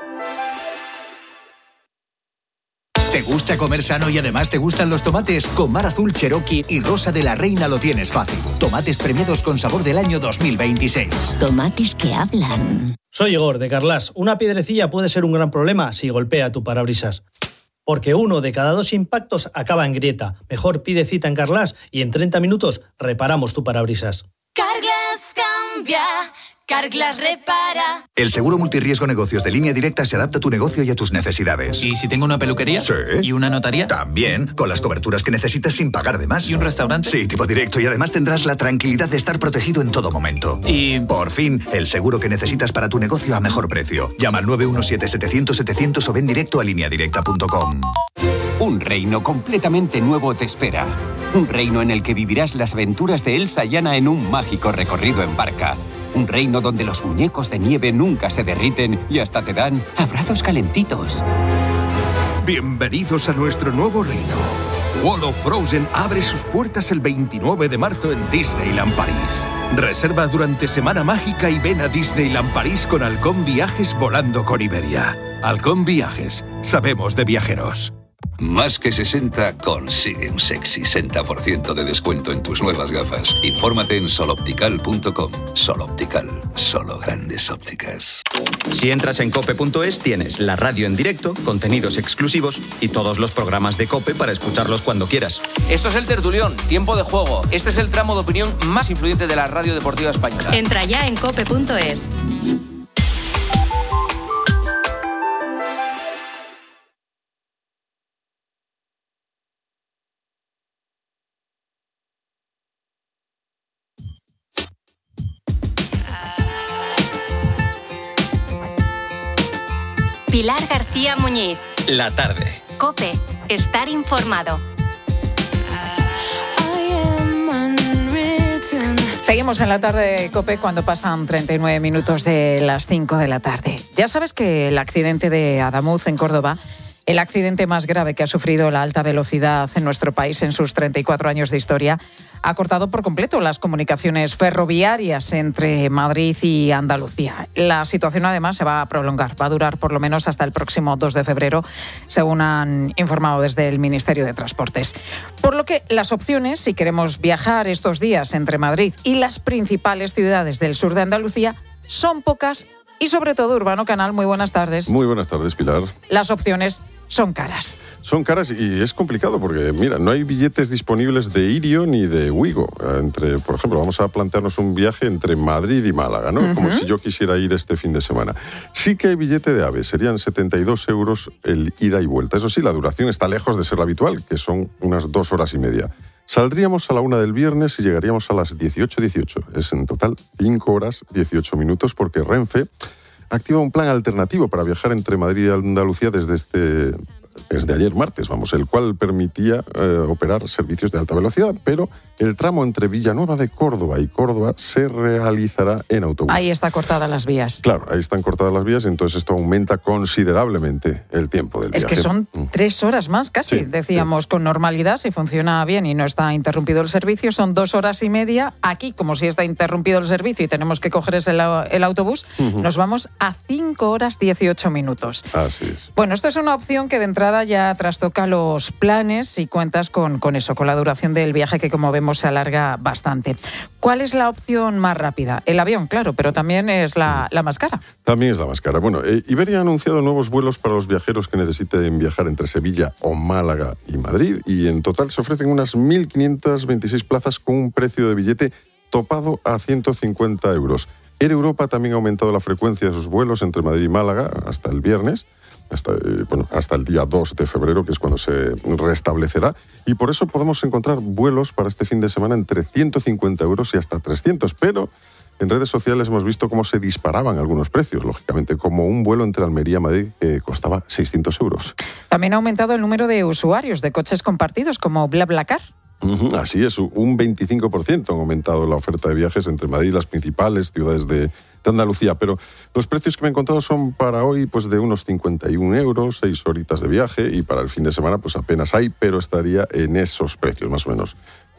¿Te gusta comer sano y además te gustan los tomates? Con Mar Azul Cherokee y Rosa de la Reina lo tienes fácil. Tomates premiados con sabor del año 2026. Tomates que hablan. Soy Igor, de Carlas. Una piedrecilla puede ser un gran problema si golpea tu parabrisas. Porque 1 de cada 2 impactos acaba en grieta. Mejor pide cita en Carlas y en 30 minutos reparamos tu parabrisas. Carglass cambia, Carglass repara. El seguro multirriesgo negocios de Línea Directa se adapta a tu negocio y a tus necesidades. ¿Y si tengo una peluquería? Sí. ¿Y una notaría? También, con las coberturas que necesitas sin pagar de más. ¿Y un restaurante? Sí, tipo directo, y además tendrás la tranquilidad de estar protegido en todo momento. Y... por fin, el seguro que necesitas para tu negocio a mejor precio. Llama al 917-700-700 o ven directo a lineadirecta.com. Un reino completamente nuevo te espera. Un reino en el que vivirás las aventuras de Elsa y Anna en un mágico recorrido en barca. Un reino donde los muñecos de nieve nunca se derriten y hasta te dan abrazos calentitos. Bienvenidos a nuestro nuevo reino. World of Frozen abre sus puertas el 29 de marzo en Disneyland París. Reserva durante Semana Mágica y ven a Disneyland París con Halcón Viajes volando con Iberia. Halcón Viajes, sabemos de viajeros. Más que 60 consigue un sexy 60% de descuento en tus nuevas gafas. Infórmate en soloptical.com. Sol Optical, solo grandes ópticas. Si entras en cope.es tienes la radio en directo, contenidos exclusivos y todos los programas de COPE para escucharlos cuando quieras. Esto es El Tertulión, tiempo de juego. Este es el tramo de opinión más influyente de la radio deportiva española. Entra ya en cope.es. Pilar García Muñiz. La Tarde. COPE. Estar informado. Seguimos en La Tarde de COPE cuando pasan 39 minutos de las 5 de la tarde. Ya sabes que el accidente de Adamuz en Córdoba, el accidente más grave que ha sufrido la alta velocidad en nuestro país en sus 34 años de historia, ha cortado por completo las comunicaciones ferroviarias entre Madrid y Andalucía. La situación además se va a prolongar, va a durar por lo menos hasta el próximo 2 de febrero, según han informado desde el Ministerio de Transportes. Por lo que las opciones, si queremos viajar estos días entre Madrid y las principales ciudades del sur de Andalucía, son pocas y sobre todo Urbano Canal, muy buenas tardes. Muy buenas tardes, Pilar. Las opciones son caras. Son caras y es complicado porque, mira, no hay billetes disponibles de Irio ni de Wigo. Por ejemplo, vamos a plantearnos un viaje entre Madrid y Málaga, ¿no? Como si yo quisiera ir este fin de semana. Sí que hay billete de AVE, serían 72 euros el ida y vuelta. Eso sí, la duración está lejos de ser la habitual, que son unas 2 horas y media. Saldríamos a la 1 del viernes y llegaríamos a las 18:18. Es en total 5 horas 18 minutos porque Renfe activa un plan alternativo para viajar entre Madrid y Andalucía desde ayer martes, el cual permitía operar servicios de alta velocidad, pero el tramo entre Villanueva de Córdoba y Córdoba se realizará en autobús. Ahí están cortadas las vías. Claro, ahí están cortadas las vías, entonces esto aumenta considerablemente el tiempo del viaje. Es que son 3 horas más casi, decíamos, con normalidad, si funciona bien y no está interrumpido el servicio, son 2 horas y media. Aquí, como si está interrumpido el servicio y tenemos que coger el autobús, nos vamos a 5 horas 18 minutos. Así es. Bueno, esto es una opción que de entrada ya trastoca los planes y cuentas con la duración del viaje que, como vemos, se alarga bastante. ¿Cuál es la opción más rápida? El avión, claro, pero también es la más cara. También es la más cara. Bueno, Iberia ha anunciado nuevos vuelos para los viajeros que necesiten viajar entre Sevilla o Málaga y Madrid, y en total se ofrecen unas 1.526 plazas con un precio de billete topado a 150 euros. Air Europa también ha aumentado la frecuencia de sus vuelos entre Madrid y Málaga hasta el viernes, hasta el día 2 de febrero, que es cuando se restablecerá, y por eso podemos encontrar vuelos para este fin de semana entre 150 euros y hasta 300, pero en redes sociales hemos visto cómo se disparaban algunos precios, lógicamente, como un vuelo entre Almería y Madrid que costaba 600 euros. También ha aumentado el número de usuarios de coches compartidos como BlaBlaCar. Así es, un 25% han aumentado la oferta de viajes entre Madrid y las principales ciudades de Andalucía, pero los precios que me he encontrado son para hoy de unos 51 euros, 6 horitas de viaje, y para el fin de semana apenas hay, pero estaría en esos precios, más o menos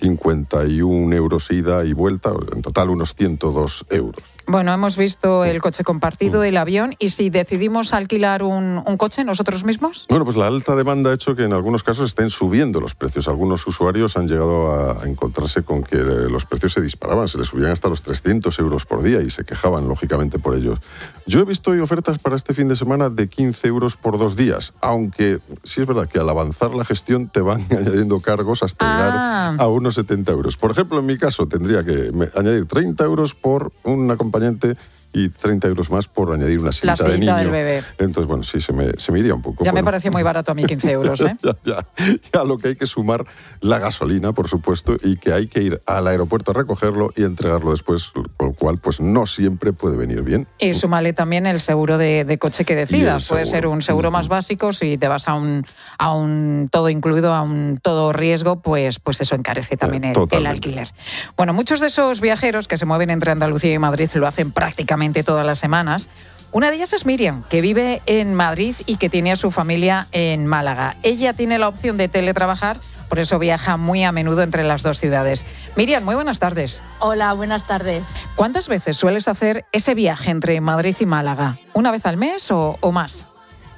51 euros ida y vuelta, en total unos 102 euros. Bueno, hemos visto el coche compartido, el avión, y si decidimos alquilar un coche nosotros mismos. Bueno, pues la alta demanda ha hecho que en algunos casos estén subiendo los precios. Algunos usuarios han llegado a encontrarse con que los precios se disparaban, se les subían hasta los 300 euros por día y se quejaban, lógicamente, por ellos. Yo he visto hoy ofertas para este fin de semana de 15 euros por 2 días, aunque sí es verdad que al avanzar la gestión te van añadiendo cargos hasta llegar a unos 70 euros. Por ejemplo, en mi caso tendría que añadir 30 euros por un acompañante y 30 euros más por añadir una sillita de niño. Del bebé. Entonces, bueno, sí, se me iría un poco. Ya me parecía muy barato a mí 15 euros, ¿eh? ya lo que hay que sumar la gasolina, por supuesto, y que hay que ir al aeropuerto a recogerlo y entregarlo después, con lo cual, no siempre puede venir bien. Y súmale también el seguro de coche que decidas. Puede ser un seguro más básico, si te vas a un todo incluido, a un todo riesgo, pues eso encarece también el alquiler. Bueno, muchos de esos viajeros que se mueven entre Andalucía y Madrid lo hacen prácticamente todas las semanas. Una de ellas es Miriam, que vive en Madrid y que tiene a su familia en Málaga. Ella tiene la opción de teletrabajar, por eso viaja muy a menudo entre las dos ciudades. Miriam, muy buenas tardes. Hola, buenas tardes. ¿Cuántas veces sueles hacer ese viaje entre Madrid y Málaga? ¿Una vez al mes o más?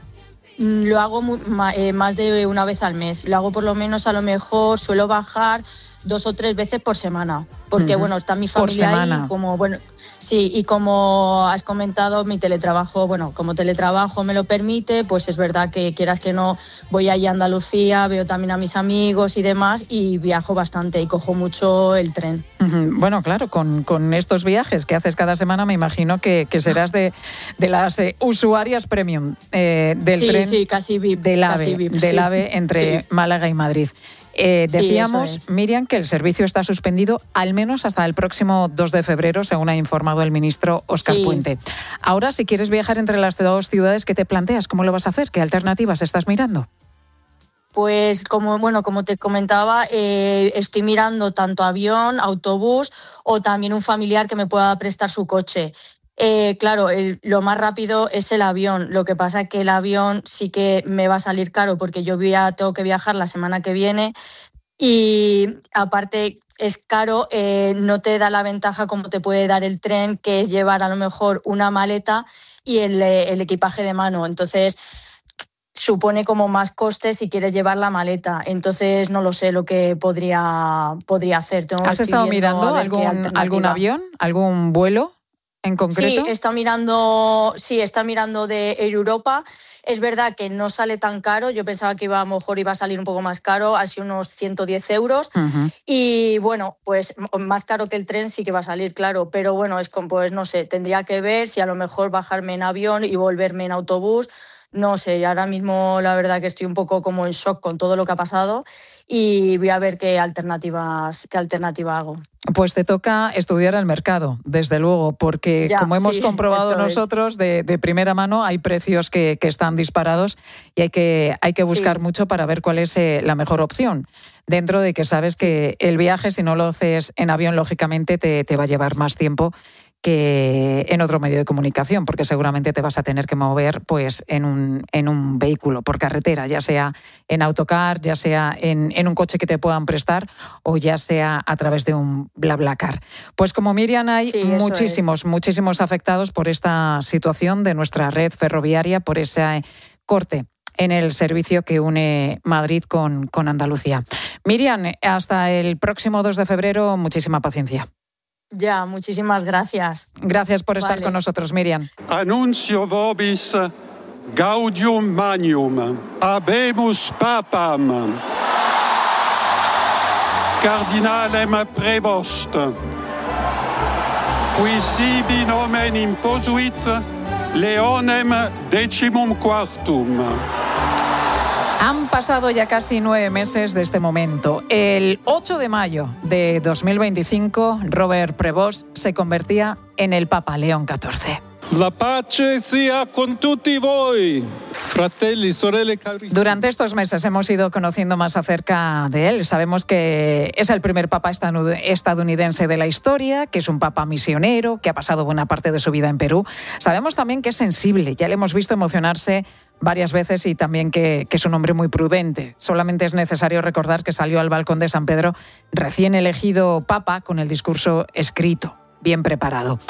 Lo hago más de una vez al mes. Lo hago por lo menos, a lo mejor suelo bajar 2 o 3 veces por semana. Porque, está mi familia ahí, sí, y como has comentado, mi teletrabajo, como teletrabajo me lo permite, pues es verdad que quieras que no, voy allí a Andalucía, veo también a mis amigos y demás, y viajo bastante y cojo mucho el tren. Bueno, claro, con estos viajes que haces cada semana, me imagino que serás de las usuarias premium del tren. Sí, casi VIP. Del casi AVE entre Málaga y Madrid. Decíamos, Miriam, que el servicio está suspendido al menos hasta el próximo 2 de febrero, según ha informado el ministro Óscar Puente. Ahora, si quieres viajar entre las dos ciudades, ¿qué te planteas? ¿Cómo lo vas a hacer? ¿Qué alternativas estás mirando? Pues como te comentaba, estoy mirando tanto avión, autobús o también un familiar que me pueda prestar su coche. Claro, lo más rápido es el avión. Lo que pasa es que el avión sí que me va a salir caro porque yo tengo que viajar la semana que viene y aparte es caro, no te da la ventaja como te puede dar el tren, que es llevar a lo mejor una maleta y el equipaje de mano. Entonces supone como más costes si quieres llevar la maleta. Entonces no lo sé lo que podría hacer. ¿Has estado mirando algún avión, algún vuelo en concreto? Sí, está mirando de Air Europa. Es verdad que no sale tan caro. Yo pensaba que a lo mejor iba a salir un poco más caro, así unos 110 euros. Uh-huh. Y bueno, pues más caro que el tren sí que va a salir, claro. Pero bueno, pues no sé, tendría que ver si a lo mejor bajarme en avión y volverme en autobús. No sé, ahora mismo la verdad que estoy un poco como en shock con todo lo que ha pasado y voy a ver qué alternativa hago. Pues te toca estudiar el mercado, desde luego, porque como hemos comprobado nosotros de primera mano, hay precios que están disparados y hay que buscar mucho para ver cuál es la mejor opción. Dentro de que sabes que el viaje, si no lo haces en avión, lógicamente te va a llevar más tiempo que en otro medio de comunicación, porque seguramente te vas a tener que mover pues en un vehículo por carretera, ya sea en autocar, ya sea en un coche que te puedan prestar o ya sea a través de un BlaBlaCar. Pues como Miriam, hay muchísimos afectados por esta situación de nuestra red ferroviaria, por ese corte en el servicio que une Madrid con Andalucía. Miriam, hasta el próximo 2 de febrero, muchísima paciencia. Ya, muchísimas gracias. Gracias por estar con nosotros, Miriam. Anuncio vobis gaudium magnum, habemus papam, cardinalem prevost, qui sibi nomen imposuit Leonem XIV. Han pasado ya casi 9 meses de este momento. El 8 de mayo de 2025, Robert Prevost se convertía en el Papa León XIV. La pace sia con tutti voi, fratelli, sorelle carissimi. Durante estos meses hemos ido conociendo más acerca de él. Sabemos que es el primer papa estadounidense de la historia, que es un papa misionero, que ha pasado buena parte de su vida en Perú. Sabemos también que es sensible, ya le hemos visto emocionarse varias veces y también que es un hombre muy prudente. Solamente es necesario recordar que salió al balcón de San Pedro recién elegido papa con el discurso escrito, bien preparado.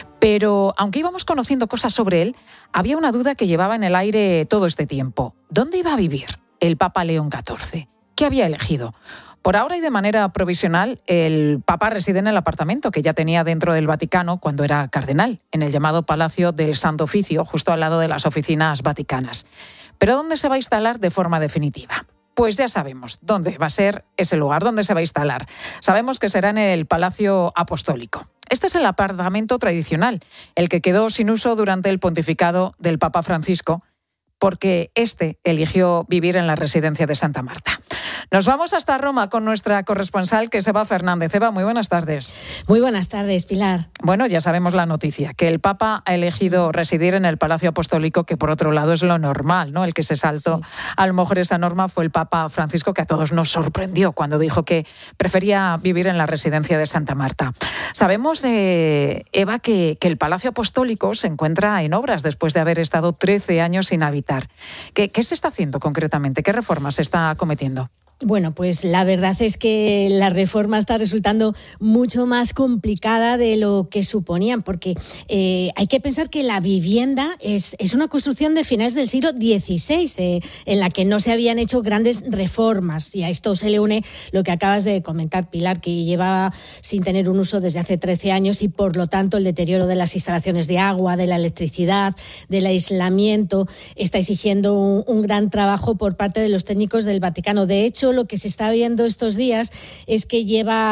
Pero aunque íbamos conociendo cosas sobre él, había una duda que llevaba en el aire todo este tiempo. ¿Dónde iba a vivir el Papa León XIV? ¿Qué había elegido? Por ahora y de manera provisional, el Papa reside en el apartamento que ya tenía dentro del Vaticano cuando era cardenal, en el llamado Palacio del Santo Oficio, justo al lado de las oficinas vaticanas. ¿Pero dónde se va a instalar de forma definitiva? Pues ya sabemos dónde va a ser ese lugar, dónde se va a instalar. Sabemos que será en el Palacio Apostólico. Este es el apartamento tradicional, el que quedó sin uso durante el pontificado del Papa Francisco, porque eligió vivir en la residencia de Santa Marta. Nos vamos hasta Roma con nuestra corresponsal, que es Eva Fernández. Eva, muy buenas tardes. Muy buenas tardes, Pilar. Bueno, ya sabemos la noticia, que el Papa ha elegido residir en el Palacio Apostólico, que por otro lado es lo normal, ¿no? El que se saltó a lo mejor esa norma fue el Papa Francisco, que a todos nos sorprendió cuando dijo que prefería vivir en la residencia de Santa Marta. Sabemos, Eva, que el Palacio Apostólico se encuentra en obras después de haber estado 13 años sin habitar. ¿Qué se está haciendo concretamente? ¿Qué reformas se está cometiendo? Bueno, pues la verdad es que la reforma está resultando mucho más complicada de lo que suponían, porque hay que pensar que la vivienda es una construcción de finales del siglo XVI, en la que no se habían hecho grandes reformas. Y a esto se le une lo que acabas de comentar, Pilar, que lleva sin tener un uso desde hace 13 años y, por lo tanto, el deterioro de las instalaciones de agua, de la electricidad, del aislamiento, está exigiendo un gran trabajo por parte de los técnicos del Vaticano. De hecho, lo que se está viendo estos días es que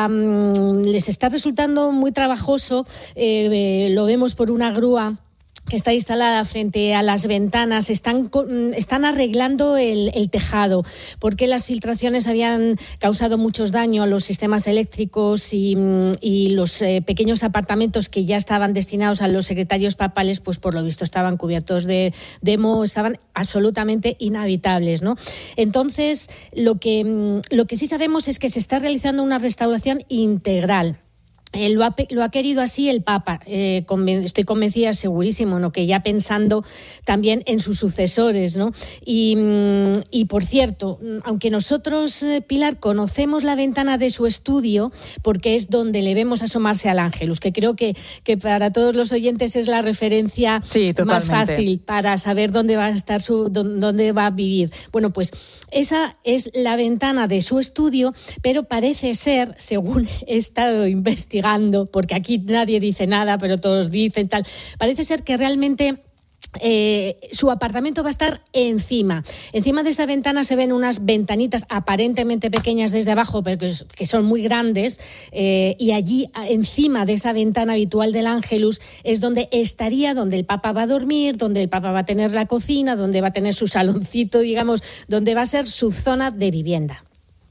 les está resultando muy trabajoso, lo vemos por una grúa que está instalada frente a las ventanas. Están arreglando el tejado, porque las filtraciones habían causado muchos daños a los sistemas eléctricos y los pequeños apartamentos que ya estaban destinados a los secretarios papales, pues por lo visto estaban cubiertos de moho, estaban absolutamente inhabitables, ¿no? Entonces, lo que sí sabemos es que se está realizando una restauración integral. Lo ha querido así el Papa, estoy convencida, segurísimo, ¿no? Que ya pensando también en sus sucesores, ¿no? Y por cierto, aunque nosotros, Pilar, conocemos la ventana de su estudio, porque es donde le vemos asomarse al Ángelus, que creo que para todos los oyentes es la referencia más fácil para saber dónde va a estar dónde va a vivir. Bueno, pues esa es la ventana de su estudio, pero parece ser, según he estado investigando investigando, porque aquí nadie dice nada, pero todos dicen tal. Parece ser que realmente su apartamento va a estar encima de esa ventana. Se ven unas ventanitas aparentemente pequeñas desde abajo, pero que son muy grandes, y allí encima de esa ventana habitual del Ángelus es donde el Papa va a dormir, donde el Papa va a tener la cocina, donde va a tener su saloncito, digamos, donde va a ser su zona de vivienda.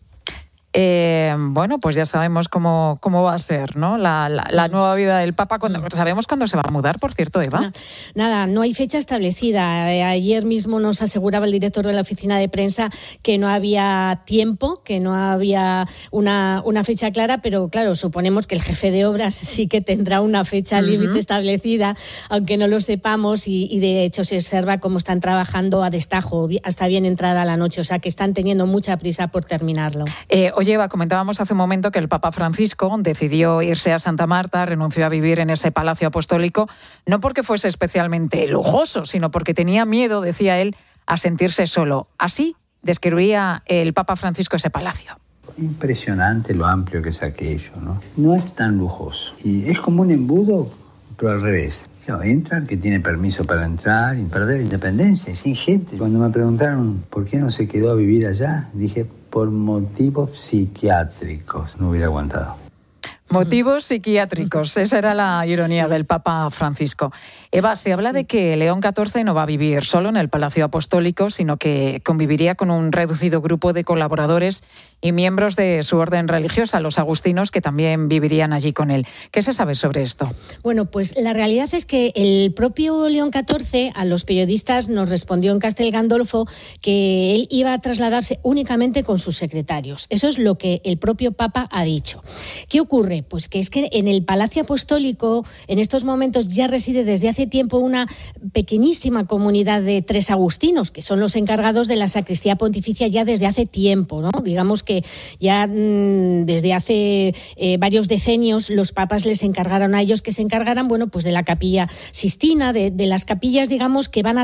Bueno, pues ya sabemos cómo va a ser, ¿no? La nueva vida del Papa. ¿Sabemos cuándo se va a mudar, por cierto, Eva? Nada, no hay fecha establecida. Ayer mismo nos aseguraba el director de la oficina de prensa que no había tiempo, que no había una fecha clara, pero claro, suponemos que el jefe de obras sí que tendrá una fecha límite establecida, aunque no lo sepamos, y de hecho se observa cómo están trabajando a destajo hasta bien entrada la noche, o sea que están teniendo mucha prisa por terminarlo. Oye, Eva, comentábamos hace un momento que el Papa Francisco decidió irse a Santa Marta, renunció a vivir en ese palacio apostólico, no porque fuese especialmente lujoso, sino porque tenía miedo, decía él, a sentirse solo. Así describía el Papa Francisco ese palacio. Impresionante lo amplio que es aquello, ¿no? No es tan lujoso. Y es como un embudo, pero al revés. Entra el que tiene permiso para entrar y perder independencia y sin gente. Cuando me preguntaron por qué no se quedó a vivir allá, dije por motivos psiquiátricos. No hubiera aguantado. Motivos psiquiátricos, esa era la ironía del Papa Francisco. Eva, se habla de que León XIV no va a vivir solo en el Palacio Apostólico, sino que conviviría con un reducido grupo de colaboradores y miembros de su orden religiosa, los agustinos, que también vivirían allí con él. ¿Qué se sabe sobre esto? Bueno, pues la realidad es que el propio León XIV a los periodistas nos respondió en Castel Gandolfo que él iba a trasladarse únicamente con sus secretarios. Eso es lo que el propio Papa ha dicho. ¿Qué ocurre? Pues que es que en el Palacio Apostólico en estos momentos ya reside desde hace tiempo una pequeñísima comunidad de 3 agustinos, que son los encargados de la sacristía pontificia ya desde hace tiempo, ¿no? Digamos que ya desde hace varios decenios los papas les encargaron a ellos que se encargaran, bueno, pues de la capilla Sistina, de las capillas, digamos, que van a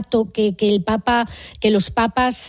que los papas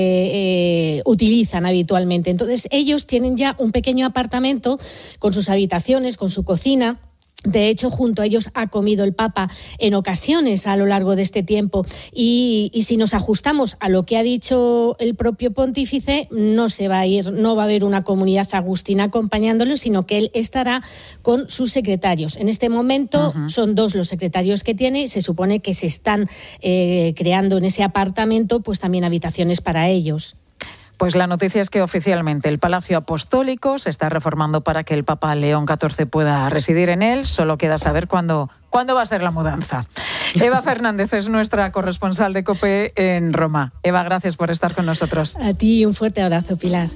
utilizan habitualmente. Entonces ellos tienen ya un pequeño apartamento con sus habitaciones, con su cocina. De hecho, junto a ellos ha comido el Papa en ocasiones a lo largo de este tiempo. Y si nos ajustamos a lo que ha dicho el propio pontífice, no se va a ir, no va a haber una comunidad agustina acompañándolo, sino que él estará con sus secretarios. En este momento son 2 los secretarios que tiene. Se supone que se están creando en ese apartamento pues también habitaciones para ellos. Pues la noticia es que oficialmente el Palacio Apostólico se está reformando para que el Papa León XIV pueda residir en él. Solo queda saber cuándo va a ser la mudanza. Eva Fernández es nuestra corresponsal de COPE en Roma. Eva, gracias por estar con nosotros. A ti un fuerte abrazo, Pilar.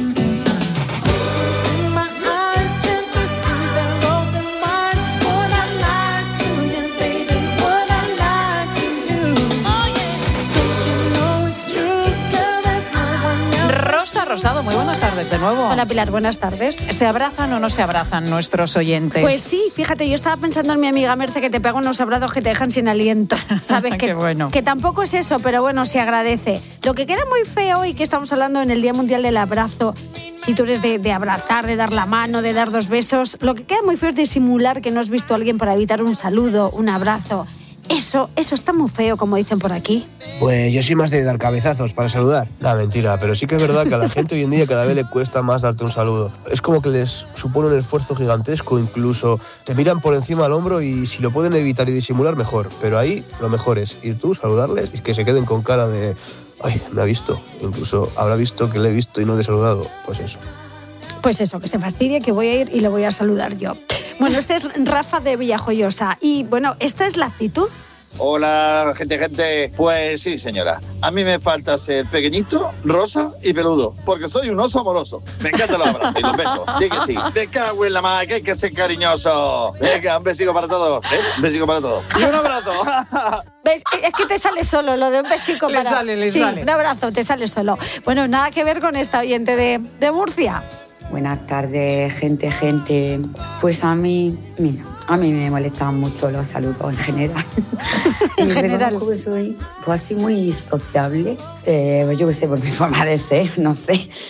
Rosado, muy buenas tardes de nuevo. Hola Pilar, buenas tardes. ¿Se abrazan o no se abrazan nuestros oyentes? Pues sí, fíjate, yo estaba pensando en mi amiga Merce que te pega unos abrazos que te dejan sin aliento. ¿Sabes? Qué bueno. Que tampoco es eso, pero bueno, se agradece. Lo que queda muy feo y que estamos hablando en el Día Mundial del Abrazo, si tú eres de abrazar, de dar la mano, de dar 2 besos, lo que queda muy feo es disimular que no has visto a alguien para evitar un saludo, un abrazo. Eso está muy feo, como dicen por aquí. Pues yo soy más de dar cabezazos para saludar. No, mentira, pero sí que es verdad que a la gente hoy en día cada vez le cuesta más darte un saludo. Es como que les supone un esfuerzo gigantesco, incluso te miran por encima del hombro y si lo pueden evitar y disimular, mejor. Pero ahí lo mejor es ir tú, saludarles y que se queden con cara de ay, me ha visto. Incluso habrá visto que le he visto y no le he saludado. Pues eso. Pues eso, que se fastidie, que voy a ir y le voy a saludar yo. Bueno, este es Rafa de Villajoyosa y bueno, esta es la actitud. Hola, gente. Pues sí, señora. A mí me falta ser pequeñito, rosa y peludo, porque soy un oso amoroso. Me encantan los abrazos y los besos. Dí que sí. Me cago en la madre, que hay que ser cariñoso. Venga, un besico para todos. ¿Ves? Un besico para todos. Y un abrazo. ¿Ves? Es que te sale solo lo de un besico le para... sale. Sí, un abrazo, te sale solo. Bueno, nada que ver con esta oyente de Murcia. Buenas tardes, gente. Pues a mí me molestan mucho los saludos en general. En general. Que soy pues así muy sociable. Yo qué sé, por mi forma de ser, no sé.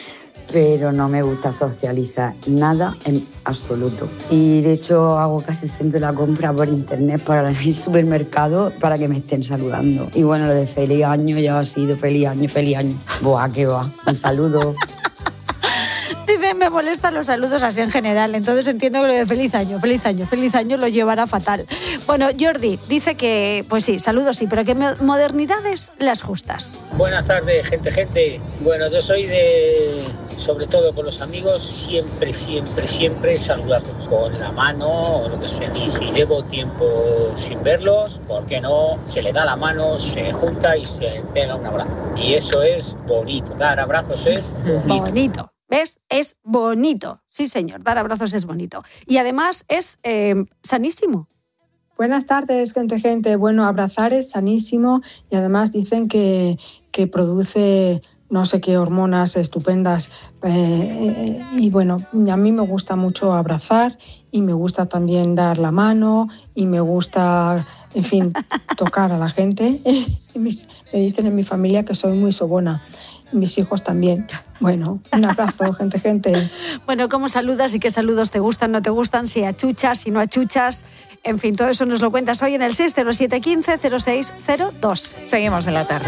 pero no me gusta socializar nada en absoluto. Y de hecho hago casi siempre la compra por internet para el supermercado para que me estén saludando. Y bueno, lo de feliz año ya ha sido feliz año. Buah, qué va. Un saludo. Dice, me molestan los saludos así en general, entonces entiendo que lo de feliz año lo llevará fatal. Bueno, Jordi dice que, pues sí, saludos sí, pero que modernidades las justas. Buenas tardes, gente. Bueno, yo soy de, sobre todo con los amigos, siempre saludarlos con la mano o lo que sea. Y si llevo tiempo sin verlos, ¿por qué no? Se le da la mano, se junta y se pega un abrazo. Y eso es bonito, dar abrazos es bonito. ¿Ves? Es bonito. Sí, señor, dar abrazos es bonito. Y además es sanísimo. Buenas tardes, gente. Bueno, abrazar es sanísimo y además dicen que produce no sé qué hormonas estupendas. Y bueno, a mí me gusta mucho abrazar y me gusta también dar la mano y me gusta, en fin, tocar a la gente. Me dicen en mi familia que soy muy sobona. Mis hijos también. Bueno, un abrazo, gente. Bueno, ¿cómo saludas y qué saludos te gustan, no te gustan? Si achuchas, si no achuchas. En fin, todo eso nos lo cuentas hoy en el 607 15 0602. Seguimos en la tarde.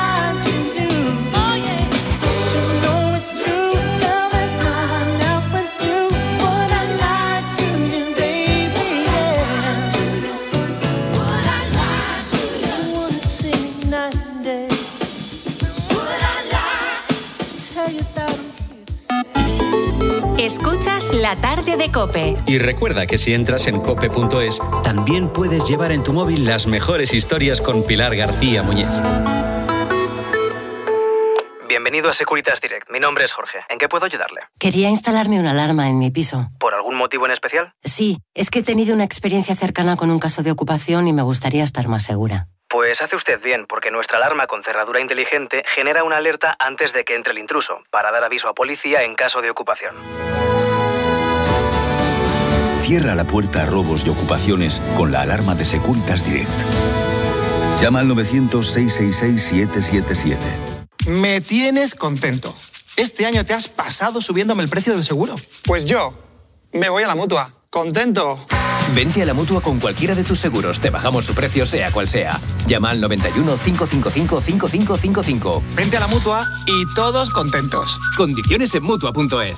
Escuchas La Tarde de COPE. Y recuerda que si entras en cope.es, también puedes llevar en tu móvil las mejores historias con Pilar García Muñiz. Bienvenido a Securitas Direct. Mi nombre es Jorge. ¿En qué puedo ayudarle? Quería instalarme una alarma en mi piso. ¿Por algún motivo en especial? Sí, es que he tenido una experiencia cercana con un caso de ocupación y me gustaría estar más segura. Pues hace usted bien, porque nuestra alarma con cerradura inteligente genera una alerta antes de que entre el intruso, para dar aviso a policía en caso de ocupación. Cierra la puerta a robos y ocupaciones con la alarma de Securitas Direct. Llama al 900-666-777. Me tienes contento. Este año te has pasado subiéndome el precio del seguro. Pues yo me voy a la Mutua. ¡Contento! Vente a la Mutua con cualquiera de tus seguros. Te bajamos su precio sea cual sea. Llama al 91 555 5555. Vente a la Mutua y todos contentos. Condiciones en Mutua.es.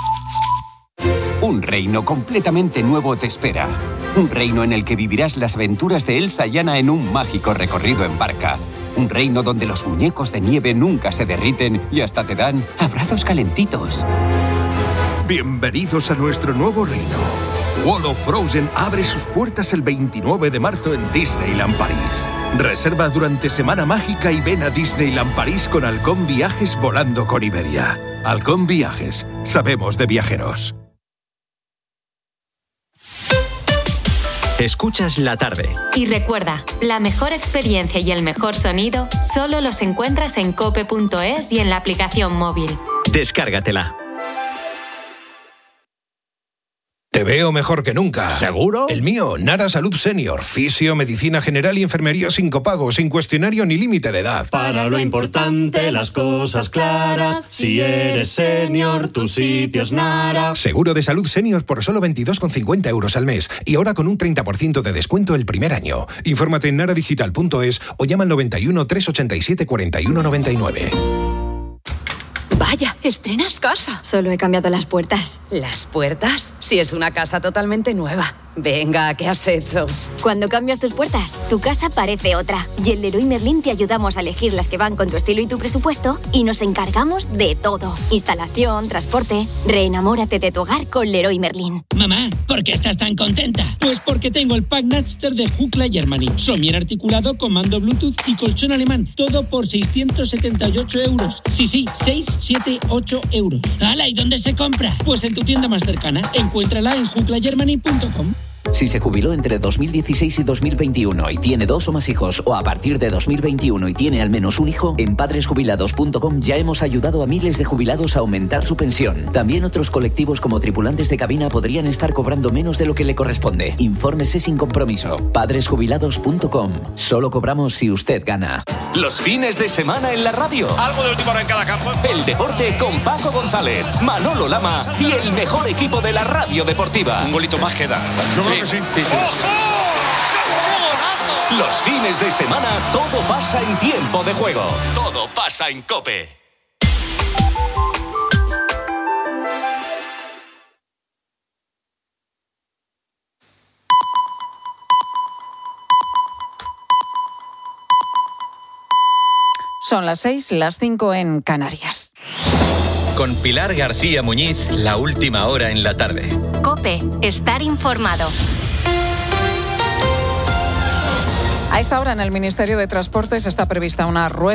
Un reino completamente nuevo te espera. Un reino en el que vivirás las aventuras de Elsa y Anna en un mágico recorrido en barca. Un reino donde los muñecos de nieve nunca se derriten y hasta te dan abrazos calentitos. Bienvenidos a nuestro nuevo reino. World of Frozen abre sus puertas el 29 de marzo en Disneyland París. Reserva durante Semana Mágica y ven a Disneyland París con Halcón Viajes volando con Iberia. Halcón Viajes. Sabemos de viajeros. Escuchas La Tarde. Y recuerda, la mejor experiencia y el mejor sonido solo los encuentras en cope.es y en la aplicación móvil. Descárgatela. Te veo mejor que nunca. ¿Seguro? El mío, Nara Salud Senior. Fisio, medicina general y enfermería sin copago, sin cuestionario ni límite de edad. Para lo importante, las cosas claras. Si eres senior, tu sitio es Nara. Seguro de salud senior por solo 22,50 euros al mes. Y ahora con un 30% de descuento el primer año. Infórmate en naradigital.es o llama al 91 387 41 99. Vaya, estrenas casa. Solo he cambiado las puertas. ¿Las puertas? Si es una casa totalmente nueva. Venga, ¿qué has hecho? Cuando cambias tus puertas, tu casa parece otra. Y en Leroy Merlin te ayudamos a elegir las que van con tu estilo y tu presupuesto y nos encargamos de todo. Instalación, transporte. Reenamórate de tu hogar con Leroy Merlin. Mamá, ¿por qué estás tan contenta? Pues porque tengo el pack Napster de Jukla Germany. Somier articulado, comando Bluetooth y colchón alemán. Todo por 678 euros. Sí, 678 euros. ¡Hala! ¿Y dónde se compra? Pues en tu tienda más cercana. Encuéntrala en juklagermany.com. Si se jubiló entre 2016 y 2021 y tiene 2 o más hijos, o a partir de 2021 y tiene al menos un hijo, en padresjubilados.com ya hemos ayudado a miles de jubilados a aumentar su pensión. También otros colectivos como tripulantes de cabina podrían estar cobrando menos de lo que le corresponde. Infórmese sin compromiso. Padresjubilados.com. Solo cobramos si usted gana. Los fines de semana en la radio. Algo de última hora en cada campo. El deporte con Paco González, Manolo Lama y el mejor equipo de la radio deportiva. Un golito más queda. Yo creo que sí. Los fines de semana todo pasa en tiempo de juego. Todo pasa en COPE. Son las 6, las 5 en Canarias. Con Pilar García Muñiz, la última hora en la tarde. COPE, estar informado. A esta hora en el Ministerio de Transportes está prevista una rueda